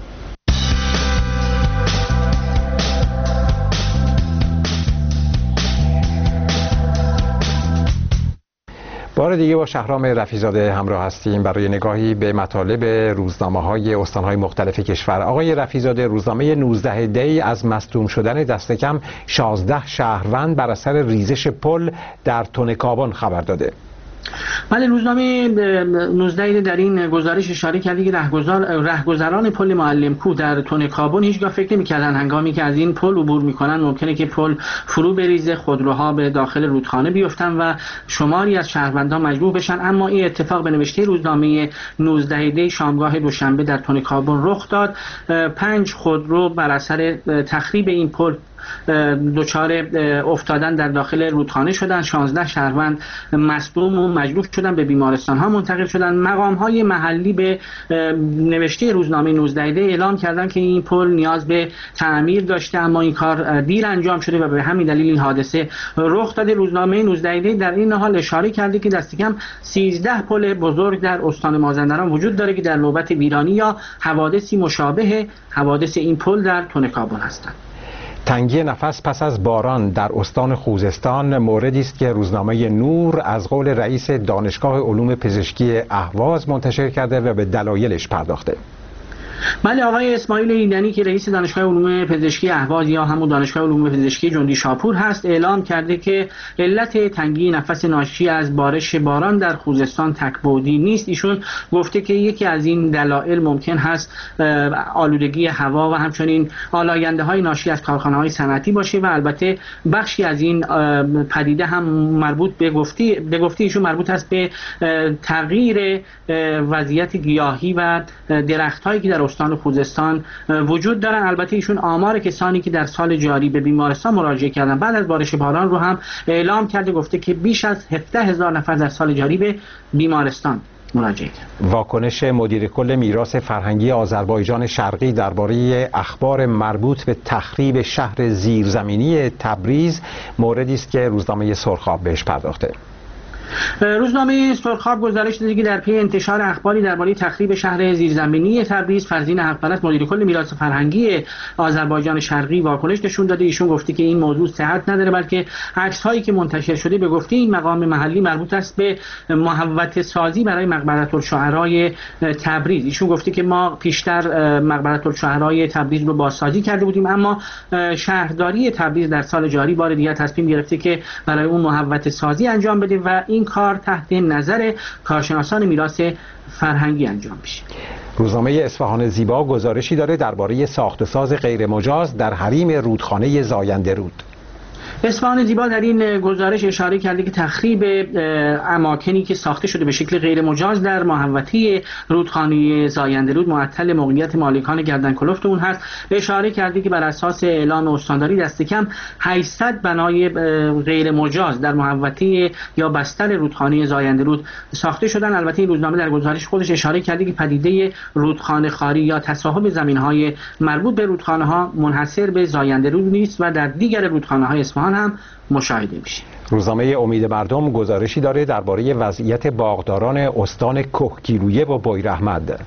بار دیگه با شهرام رفیزاده همراه هستیم برای نگاهی به مطالب روزنامه‌های استان‌های مختلف کشور. آقای رفیزاده، روزنامه 19 دی از مصدوم شدن دست کم 16 شهروند بر اثر ریزش پل در تونکابون خبر داده. بله، روزنامه 19 در این گزارش اشاره کرده که رهگذران پل معلم کوه در تونکابون هیچگاه فکر نمی‌کردن هنگامی که از این پل عبور می‌کنن ممکنه که پل فرو بریزه، خودروها به داخل رودخانه بیفتن و شماری از شهروندان مجروح بشن. اما این اتفاق به نوشته روزنامه 19 دی شامگاه دوشنبه در تونکابون رخ داد. 5 خودرو بر اثر تخریب این پل دچار افتادن در داخل رودخانه شدن. 16 شهروند مصدوم و مجروح شدن، به بیمارستان ها منتقل شدن. مقام های محلی به نوشته روزنامه 19 دی اعلام کردن که این پل نیاز به تعمیر داشته، اما این کار دیر انجام شده و به همین دلیل این حادثه رخ داده. روزنامه 19 دی در این حال اشاره کرده که دست کم 13 پل بزرگ در استان مازندران وجود داره که در نوبت ویرانی یا حوادثی مشابه حوادث این پل در تونکابل هستند. تنگی نفس پس از باران در استان خوزستان موردی است که روزنامه نور از قول رئیس دانشگاه علوم پزشکی اهواز منتشر کرده و به دلایلش پرداخته. بله، آقای اسماعیل ایندنی که رئیس دانشگاه علوم پزشکی اهواز یا همون دانشگاه علوم پزشکی جندی شاپور هست اعلام کرده که علت تنگی نفس ناشی از بارش باران در خوزستان تک‌بعدی نیست. ایشون گفته که یکی از این دلایل ممکن هست آلودگی هوا و همچنین آلاینده‌های ناشی از کارخانه‌های صنعتی باشه و البته بخشی از این پدیده هم مربوط به گفته ایشون مربوط است به تغییر وضعیت گیاهی و درخت‌هایی که در استان خوزستان وجود دارن. البته ایشون آمار کسانی که در سال جاری به بیمارستان مراجعه کردن بعد از بارش باران رو هم اعلام کرده، گفته که بیش از 17,000 نفر در سال جاری به بیمارستان مراجعه کرد. واکنش مدیر کل میراث فرهنگی آذربایجان شرقی درباره اخبار مربوط به تخریب شهر زیرزمینی تبریز موردی است که روزنامه سرخاب بهش پرداخته. روزنامه سرخاب گزارش داده که در پی انتشار اخباری درباره تخریب شهر زیرزمینی تبریز، فرزین حق‌پرست مدیر کل میراث فرهنگی آذربایجان شرقی واکنش نشون داده. ایشون گفته که این موضوع صحت نداره، بلکه عکس‌هایی که منتشر شده به گفته این مقام محلی مربوط است به محوطه سازی برای مقبره الشعرای تبریز. ایشون گفته که ما پیشتر مقبره الشعرای تبریز رو بازسازی کرده بودیم، اما شهرداری تبریز در سال جاری بار دیگر تصمیم گرفته که برای اون محوطه سازی انجام بده و این کار تحت نظر کارشناسان میراث فرهنگی انجام میشه. روزنامه اصفهان زیبا گزارشی داره درباره ساخت و ساز غیر مجاز در حریم رودخانه زاینده رود. اصفهان زیبا در این گزارش اشاره کرده که تخریب اماکنی که ساخته شده به شکل غیر مجاز در محوطه رودخانه زاینده رود معطل موقعیت مالکان گردنکلفت اون هست. اشاره کرده که بر اساس اعلام استانداری دست کم 800 بنای غیر مجاز در محوطه یا بستر رودخانه زاینده رود ساخته شدن. البته این روزنامه در گزارش خودش اشاره کرده که پدیده رودخانه خواری یا تصاحب زمین‌های مربوط به رودخانه‌ها منحصر به زاینده رود نیست و در دیگر رودخانه‌های اصفهان هم مشاهده میشه. روزنامه امید مردم گزارشی داره درباره وضعیت باغداران استان کهگیلویه و بویراحمد.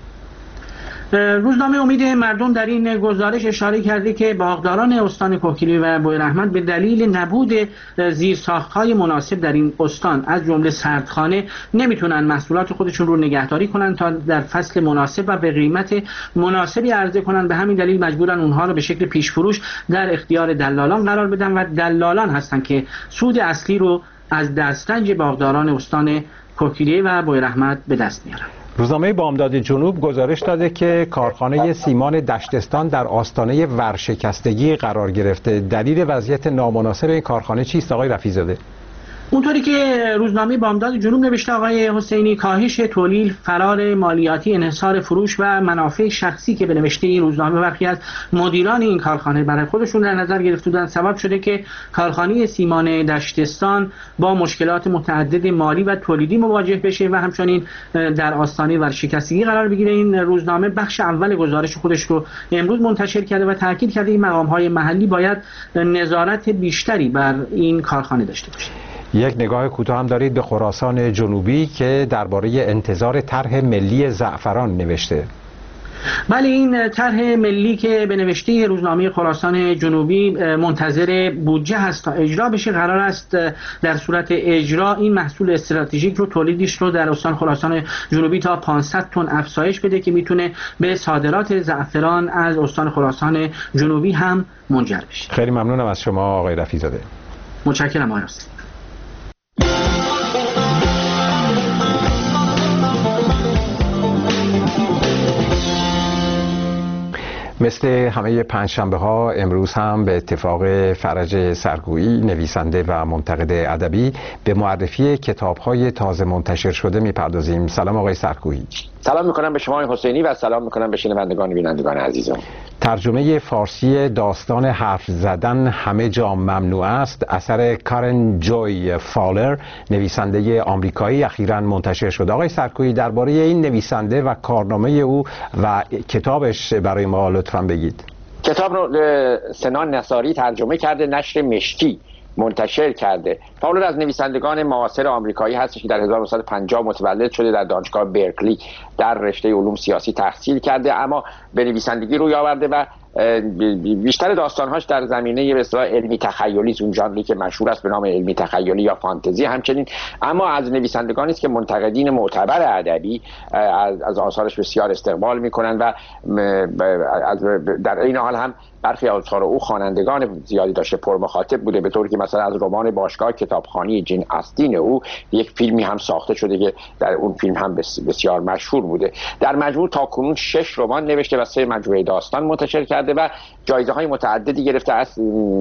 روزنامه امید مردم در این گزارش اشاره کرده که باغداران استان کهگیلویه و بویراحمد به دلیل نبود زیرساخت‌های مناسب در این استان از جمله سردخانه نمیتونن محصولات خودشون رو نگهداری کنن تا در فصل مناسب و به قیمت مناسبی عرضه کنن. به همین دلیل مجبورن اونها رو به شکل پیش‌فروش در اختیار دلالان قرار بدن و دلالان هستن که سود اصلی رو از دسترنج باغداران استان کهگیلویه و بویراحمد به دست میارن. روزنامه بامداد جنوب گزارش داده که کارخانه سیمان دشتستان در آستانه ورشکستگی قرار گرفته. دلیل وضعیت نامناسب این کارخانه چیست آقای رفیع‌زاده؟ اونطوری که روزنامه بامداد جنوب نوشته آقای حسینی، کاهش تولید، فرار مالیاتی، انحصار فروش و منافع شخصی که به نوشته این روزنامه برخی از مدیران این کارخانه برای خودشون در نظر گرفته بودند سبب شده که کارخانه سیمان دشتستان با مشکلات متعدد مالی و تولیدی مواجه بشه و همچنین در آستانه ورشکستگی قرار بگیره. این روزنامه بخش اول گزارش خودش رو امروز منتشر کرده و تاکید کرده این مقام‌های محلی باید نظارت بیشتری بر این کارخانه داشته باشه. یک نگاه کوتاه هم دارید به خراسان جنوبی که درباره انتظار طرح ملی زعفران نوشته. بله، این طرح ملی که به نوشته روزنامه خراسان جنوبی منتظر بودجه هست تا اجرا بشه، قرار است در صورت اجرا این محصول استراتژیک رو تولیدش رو در استان خراسان جنوبی تا 500 تن افزایش بده که میتونه به صادرات زعفران از استان خراسان جنوبی هم منجر بشه. خیلی ممنونم از شما آقای رفیع‌زاده. متشکرم آقای راستی. مثل همه پنجشنبه ها امروز هم به اتفاق فرج سرگویی نویسنده و منتقد ادبی به معرفی کتاب‌های تازه منتشر شده می‌پردازیم. سلام آقای سرگویی. سلام میکنم به شما حسینی و سلام میکنم به شنوندگان بینندگان عزیزم. ترجمه فارسی داستان حرف زدن همه جا ممنوع است اثر کارن جوی فالر، نویسنده آمریکایی، اخیراً منتشر شد. آقای سرکویی درباره این نویسنده و کارنامه او و کتابش برای ما لطفاً بگید. کتاب رو سنان نصاری ترجمه کرده، نشر مشکی منتشر کرده. فالر از نویسندگان معاصر آمریکایی هستش که در 1950 متولد شده، در دانشگاه برکلی در رشته علوم سیاسی تحصیل کرده، اما به نویسندگی روی آورده و بیشتر داستانهاش در زمینه به اصطلاح علمی تخیلی، اون ژانری که مشهور است به نام علمی تخیلی یا فانتزی همچنین، اما از نویسندگانی است که منتقدین معتبر ادبی از آثارش بسیار استقبال میکنن و در این حال هم برخی آثار او خوانندگان زیادی داشته، پرمخاطب بوده، به طوری که مثلا از رمان باشگاه کتابخوانی جین استین او یک فیلمی هم ساخته شده که در اون فیلم هم بسیار مشهور بوده. در مجموع تاکنون 6 رمان نوشته و 3 مجموعه داستان منتشر کرده و جایزه های متعددی گرفته است،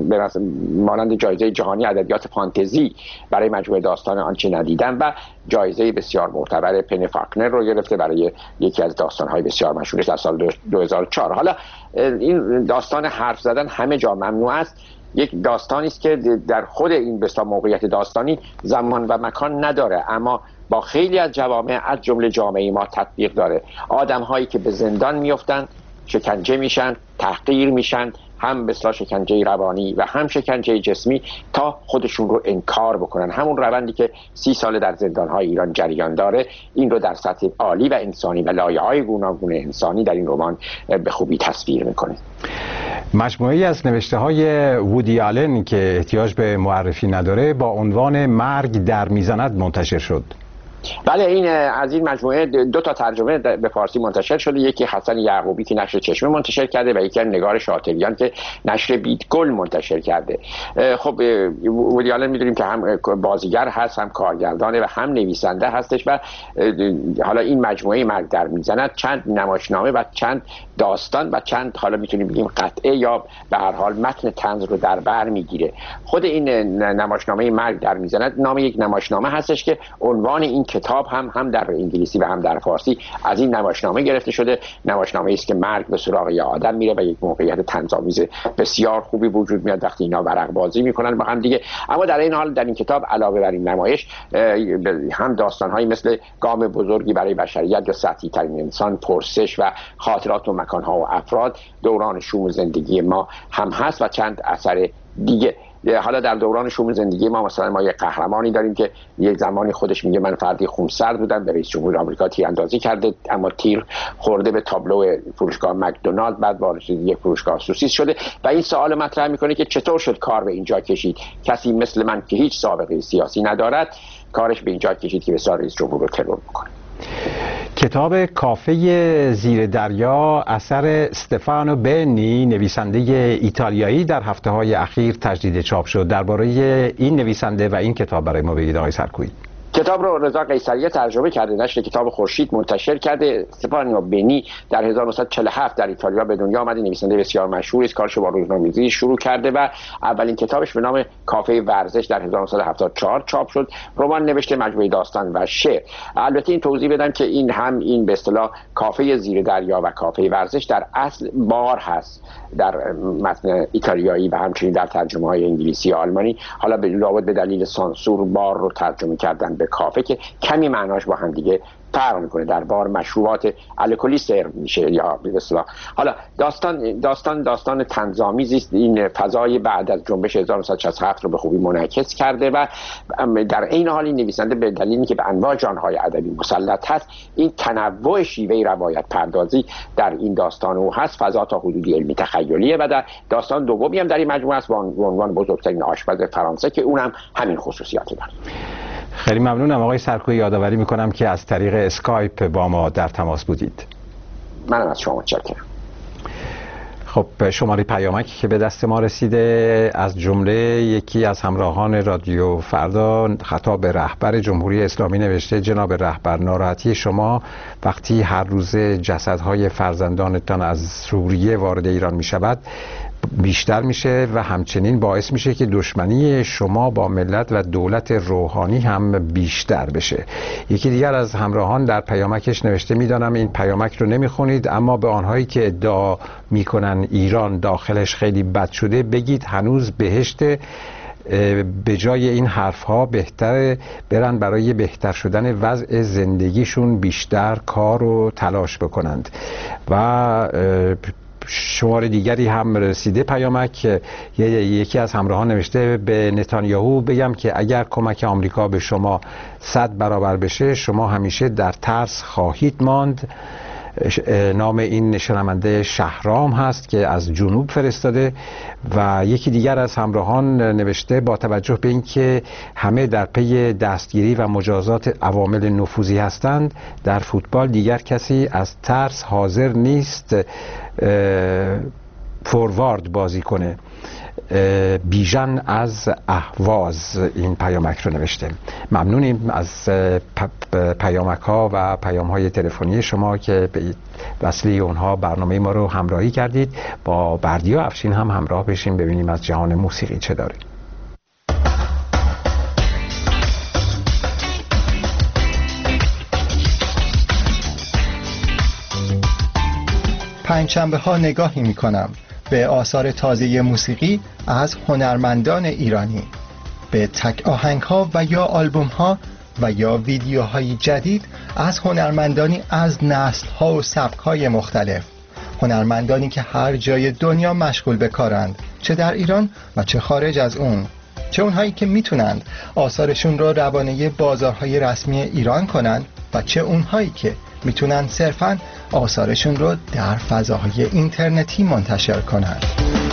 مانند جایزه جهانی ادبیات فانتزی برای مجموعه داستان آنچه ندیدم و جایزه بسیار معتبر پن فاکنر رو گرفته برای یکی از داستان‌های بسیار مشهورش در سال 2004. حالا این داستان حرف زدن همه جا ممنوع است یک داستانی است که در خود این بسیار موقعیت داستانی زمان و مکان نداره، اما با خیلی از جوامع از جمله جامعه ما تطبیق داره. آدم‌هایی که به زندان میافتند، شکنجه میشن، تحقیر میشن، هم به اصطلاح شکنجه روانی و هم شکنجه جسمی، تا خودشون رو انکار بکنن. همون روندی که 30 سال در زندان‌های ایران جریان داره، این رو در سطح عالی و انسانی و لایه‌های گوناگون انسانی در این رمان به خوبی تصویر میکنه. مجموعه‌ای از نوشته‌های وودی آلن که احتیاج به معرفی نداره با عنوان مرگ در میزند منتشر شد. بله، این از این مجموعه 2 تا ترجمه به فارسی منتشر شده، یکی حسن یعقوبی که نشر چشمه منتشر کرده و یکی نگار شاطریان که نشر بیتگل منتشر کرده. خب وودی آلن می‌دونیم که هم بازیگر هست، هم کارگردانه و هم نویسنده هستش و حالا این مجموعه مرگ در میزند چند نمایشنامه و چند داستان و چند حالا میتونیم بگیم قطعه یا به هر حال متن طنز رو در بر میگیره. خود این نمایشنامه مرگ در میزند نام یک نمایشنامه هستش که عنوان این کتاب هم در انگلیسی و هم در فارسی از این نمایشنامه گرفته شده. نمایشنامه است که مرگ به سراغ یه آدم میره و یک موقعیت طنزآمیز بسیار خوبی وجود میاد وقتی اینا ورق بازی میکنن با هم دیگه. اما در این حال در این کتاب علاوه بر این نمایش هم داستان‌هایی مثل گام بزرگی برای بشریت یا سطحی ترین انسان، پرسش و خاطرات و مکان‌ها و افراد، دوران شوم زندگی ما هم هست و چند اثر دیگه. حالا در دوران شوم زندگی ما مثلا ما یک قهرمانی داریم که یک زمانی خودش میگه من فردی خونسرد بودم، به رئیس جمهور آمریکا تیراندازی کرده اما تیر خورده به تابلو فروشگاه مکدونالد، بعد وارد یک فروشگاه سوسیس شده و این سوال مطرح میکنه که چطور شد کار به اینجا کشید. کسی مثل من که هیچ سابقه سیاسی ندارد کارش به اینجا کشید که بسیار رئیس جمهور رو ترور بکنه. کتاب کافه زیر دریا اثر استفانو بنی، نویسنده ایتالیایی، در هفته‌های اخیر تجدید چاپ شد. درباره این نویسنده و این کتاب برای ما بگید آقای سرکویی. کتاب رو رضا قیصریه ترجمه کرده، نشر کتاب خورشید منتشر کرده. استفانو بنی در 1947 در ایتالیا به دنیا آمده، نویسنده بسیار مشهوری است، کارش با روزنامه‌نویسی شروع کرده و اولین کتابش به نام کافه ورزش در 1974 چاپ شد. رمان نوشته، مجموعه داستان و شعر. البته این توضیح بدم که این به اصطلاح کافه زیر دریا و کافه ورزش در اصل بار هست در متن ایتالیایی و همچنین در ترجمه‌های انگلیسی و آلمانی. حالا لابد به دلیل سانسور بار رو ترجمه کردن به کافه که کمی معناش با هم دیگه فرق میکنه. در بار مشروبات الکلی سرو میشه یا به اصطلاح. حالا داستان طنزآمیزی است. این فضای بعد از جنبش 1967 رو به خوبی منعکس کرده و در این حال این نویسنده به دلیل اینکه به انواع ژانرهای ادبی مسلط هست، این تنوع شیوه روایت پردازی در این داستان او هست. فضا تا حدودی علمی تخیلیه و در داستان دومی هم در این مجموعه است با عنوان بزرگترین آشپز فرانسه که اونم همین خصوصیات داره. خیلی ممنونم آقای سرکویی. یادآوری میکنم که از طریق اسکایپ با ما در تماس بودید. منم از شما متشکرم. خب شماره پیامکی که به دست ما رسیده از جمله یکی از همراهان رادیو فردا خطاب به رهبر جمهوری اسلامی نوشته: جناب رهبر، ناراحتی شما وقتی هر روز جسدهای فرزندانتان از سوریه وارد ایران می شود بیشتر میشه و همچنین باعث میشه که دشمنی شما با ملت و دولت روحانی هم بیشتر بشه. یکی دیگر از همراهان در پیامکش نوشته، میدانم این پیامک رو نمیخونید، اما به آنهایی که ادعا میکنن ایران داخلش خیلی بد شده بگید هنوز بهشت، به جای این حرف ها بهتره برن برای بهتر شدن وضع زندگیشون بیشتر کار و تلاش بکنند. و شماره دیگری هم رسیده پیامک، یکی از همراهان نوشته به نتانیاهو بگم که اگر کمک آمریکا به شما 100 برابر بشه شما همیشه در ترس خواهید ماند. نام این شنونده شهرام هست که از جنوب فرستاده. و یکی دیگر از همراهان نوشته با توجه به اینکه همه در پی دستگیری و مجازات عوامل نفوذی هستند، در فوتبال دیگر کسی از ترس حاضر نیست فوروارد بازی کنه. بیژن از اهواز این پیامک رو نوشته. ممنونیم از پیامک ها و پیام های تلفنی شما که به وسیله اونها برنامه ما رو همراهی کردید. با بردیا افشین هم همراه بشیم ببینیم از جهان موسیقی چه داره. پنجشنبه ها نگاهی میکنم به آثار تازه موسیقی از هنرمندان ایرانی، به تک آهنگ ها و یا آلبوم ها و یا ویدیوهای جدید از هنرمندانی از نسل ها و سبک های مختلف، هنرمندانی که هر جای دنیا مشغول به کارند، چه در ایران و چه خارج از اون، چه اونهایی که میتونند آثارشون رو روانه بازارهای رسمی ایران کنند و چه اونهایی که میتونن صرفاً آثارشون رو در فضاهای اینترنتی منتشر کنند.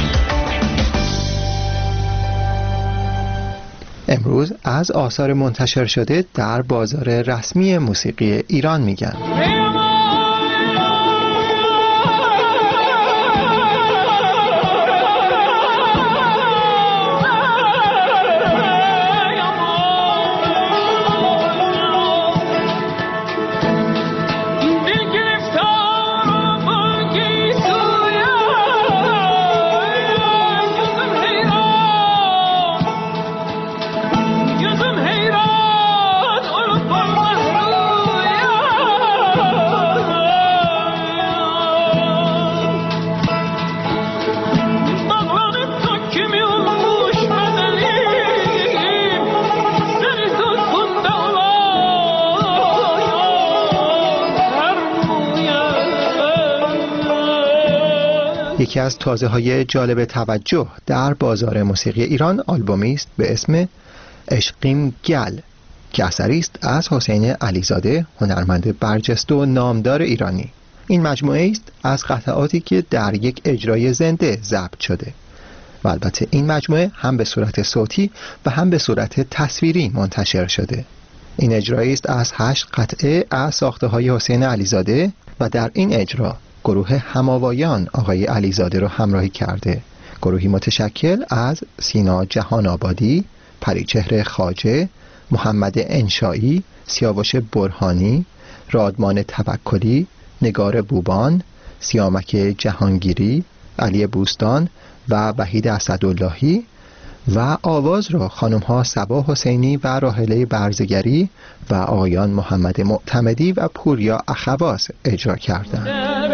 امروز از آثار منتشر شده در بازار رسمی موسیقی ایران میگن. یکی از تازه‌های جالب توجه در بازار موسیقی ایران آلبومی است به اسم عشقیم گل که اثری است از حسین علیزاده، هنرمند برجسته و نامدار ایرانی. این مجموعه است از قطعاتی که در یک اجرای زنده ضبط شده و البته این مجموعه هم به صورت صوتی و هم به صورت تصویری منتشر شده. این اجرایی است از 8 قطعه از ساخته‌های حسین علیزاده و در این اجرا گروه هماوایان آقای علیزاده رو همراهی کرده. گروهی متشکل از سینا جهان آبادی، پریچهر خواجه، محمد انشایی، سیاوش برهانی، رادمان توکلی، نگار بوبان، سیامک جهانگیری، علی بوستان و وحید اسداللهی و آواز را خانم‌ها صبا حسینی و راحله برزگری و آقایان محمد معتمدی و پوریا اخواز اجرا کردند.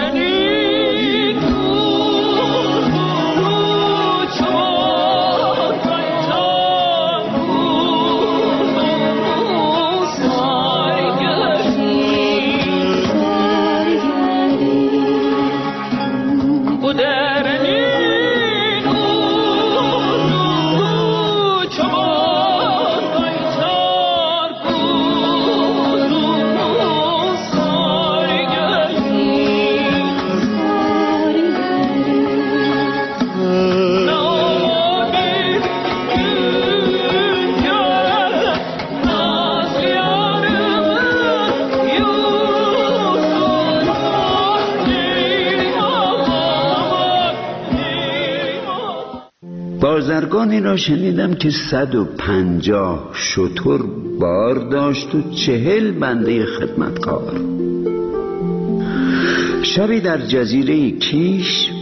بازرگانی را شنیدم که 150 شتر بار داشت و 40 بنده خدمتکار. شبی در جزیره کیش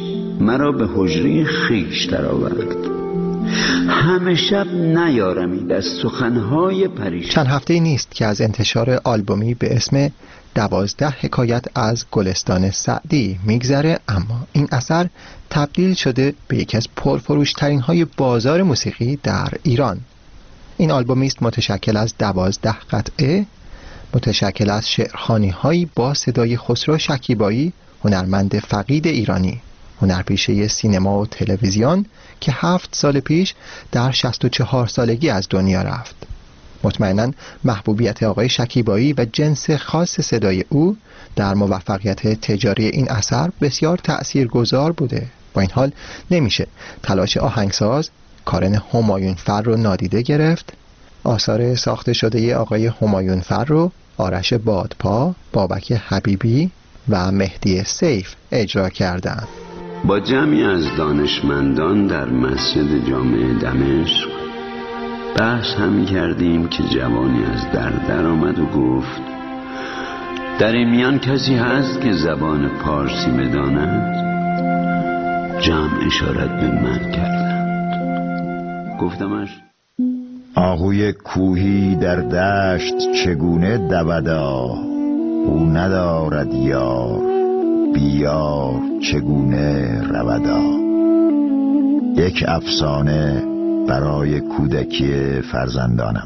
مرا به حجره خویش درآورد. همه شب نیارمید از سخنهای پریشان. چند هفته نیست که از انتشار آلبومی به اسم 12 حکایت از گلستان سعدی میگذره، اما این اثر تبدیل شده به یکی از پرفروشترین های بازار موسیقی در ایران. این آلبومی است متشکل از 12 قطعه، متشکل از شعرخوانی هایی با صدای خسرو شکیبایی، هنرمند فقید ایرانی، هنرپیشه سینما و تلویزیون که 7 سال پیش در 64 سالگی از دنیا رفت. مطمئناً محبوبیت آقای شکیبایی و جنس خاص صدای او در موفقیت تجاری این اثر بسیار تأثیرگذار بوده. با این حال نمیشه تلاش آهنگساز کارن همایونفر رو نادیده گرفت. آثار ساخته شده آقای همایونفر رو آرش بادپا، بابک حبیبی و مهدی سیف اجرا کردند. با جمعی از دانشمندان در مسجد جامع دمشق بحث هم کردیم که جوانی از در آمد و گفت در این میان کسی هست که زبان پارسی بداند؟ جمع اشارت به من کردند. گفتمش آهوی کوهی در دشت چگونه دودا، او ندارد یار بیار چگونه رودا. یک افسانه برای کودکی فرزندانم.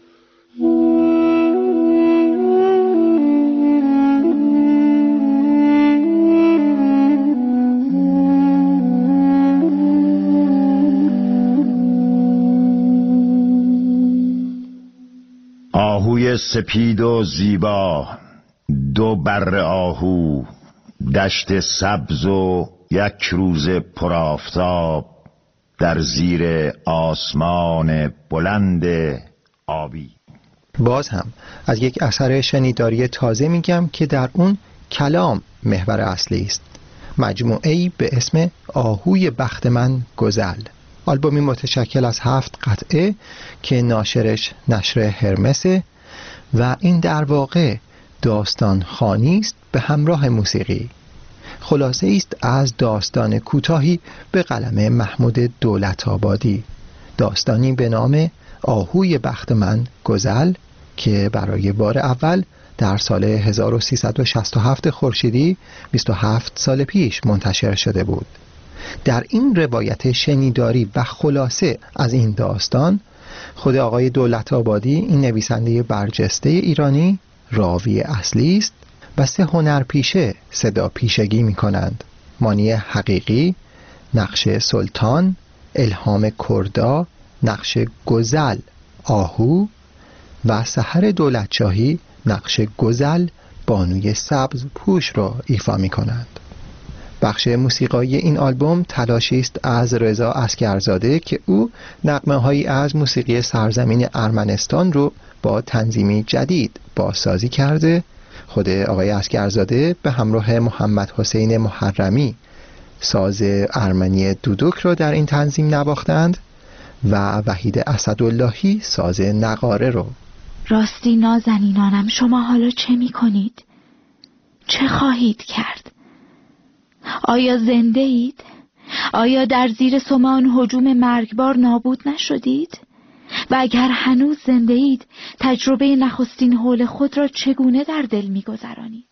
آهوی سپید و زیبا، دو بر آهو، دشت سبز و یک روز پرآفتاب در زیر آسمان بلند آبی. باز هم از یک اثر شنیداری تازه میگم که در اون کلام محور اصلی است. مجموعه‌ای به اسم آهوی بخت من گزل، آلبومی متشکل از 7 قطعه که ناشرش نشر هرمسه و این در واقع داستان خوانی است به همراه موسیقی. خلاصه است از داستان کوتاهی به قلم محمود دولت‌آبادی، داستانی به نام آهوی بخت من گزل که برای بار اول در سال 1367 خورشیدی 27 سال پیش منتشر شده بود. در این روایت شنیداری و خلاصه از این داستان خود آقای دولت‌آبادی، این نویسنده برجسته ایرانی، راوی اصلی است و 3 هنرپیشه صدا پیشگی می کنند: مانی حقیقی نقش سلطان، الهام کردا نقش گزل آهو و سحر دولتشاهی نقش گزل بانوی سبز پوش را ایفا می کنند. بخش موسیقایی این آلبوم تلاشی است از رضا اسگرزاده که او نغمه‌هایی از موسیقی سرزمین ارمنستان رو با تنظیمی جدید بازسازی کرده. خود آقای اسگرزاده به همراه محمد حسین محرمی ساز ارمنی دودوک را در این تنظیم نواختند و وحید اسداللهی ساز نقاره رو. راستی نازنینانم، شما حالا چه می کنید؟ چه خواهید کرد؟ آیا زنده اید؟ آیا در زیر سمان هجوم مرگبار نابود نشدید؟ و اگر هنوز زنده اید تجربه نخستین حول خود را چگونه در دل می گذرانید؟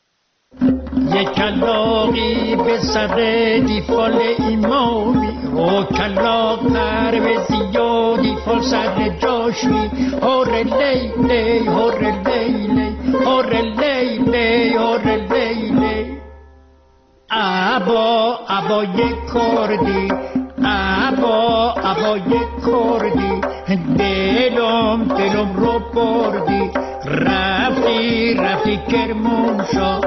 یک کلاقی به سر دیفال ایمانی او کلاق تر به زیادی فال سر جاشی هور لیلی هور لیلی هور لیلی هور لیلی ابا یک کردی ابا یک کردی دلم رو بردی رفتی کرمانشاه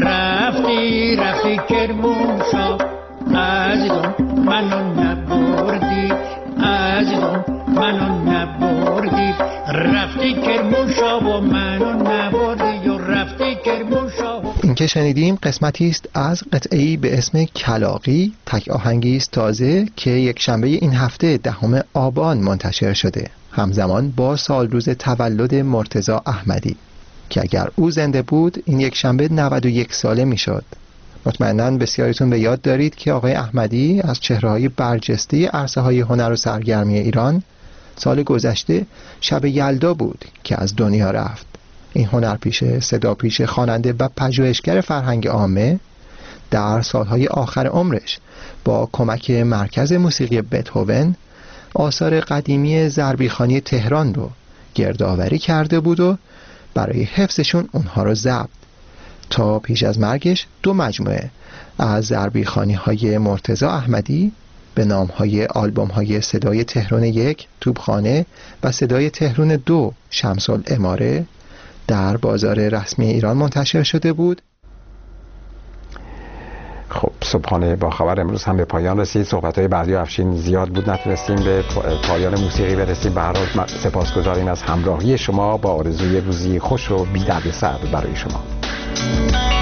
رفتی کرمانشاه عزیزم منو نبردی عزیزم منو نبردی رفتی کرمانشاه و منو نبردی و رفتی کرمانشاه. این که شنیدیم قسمتی است از قطعه‌ای به اسم کلاغی، تک آهنگی است تازه که یک شنبه این هفته 10 آبان منتشر شده، همزمان با سال روز تولد مرتضی احمدی که اگر او زنده بود این یک شنبه 91 ساله میشد. مطمئناً بسیاریتون به یاد دارید که آقای احمدی از چهره‌های برجسته عرصه‌های هنر و سرگرمی ایران سال گذشته شب یلدا بود که از دنیا رفت. این هنرپیشه، صداپیشه، خواننده و پژوهشگر فرهنگ عامه در سالهای آخر عمرش با کمک مرکز موسیقی بتهوون آثار قدیمی ضربیخوانی تهران رو گردآوری کرده بود و برای حفظشون اونها رو ضبط. تا پیش از مرگش 2 مجموعه از ضربیخوانی‌های مرتضی احمدی به نام‌های آلبوم‌های صدای تهران 1 توپخانه و صدای تهران 2 شمس العماره در بازار رسمی ایران منتشر شده بود. خب صبحانه با خبر امروز هم به پایان رسید. صحبت‌های بعدی و افشین زیاد بود، نتونستیم به پایان موسیقی برسیم. به هر حال سپاسگزاریم از همراهی شما، با آرزوی روزی خوش و بی دردسر برای شما.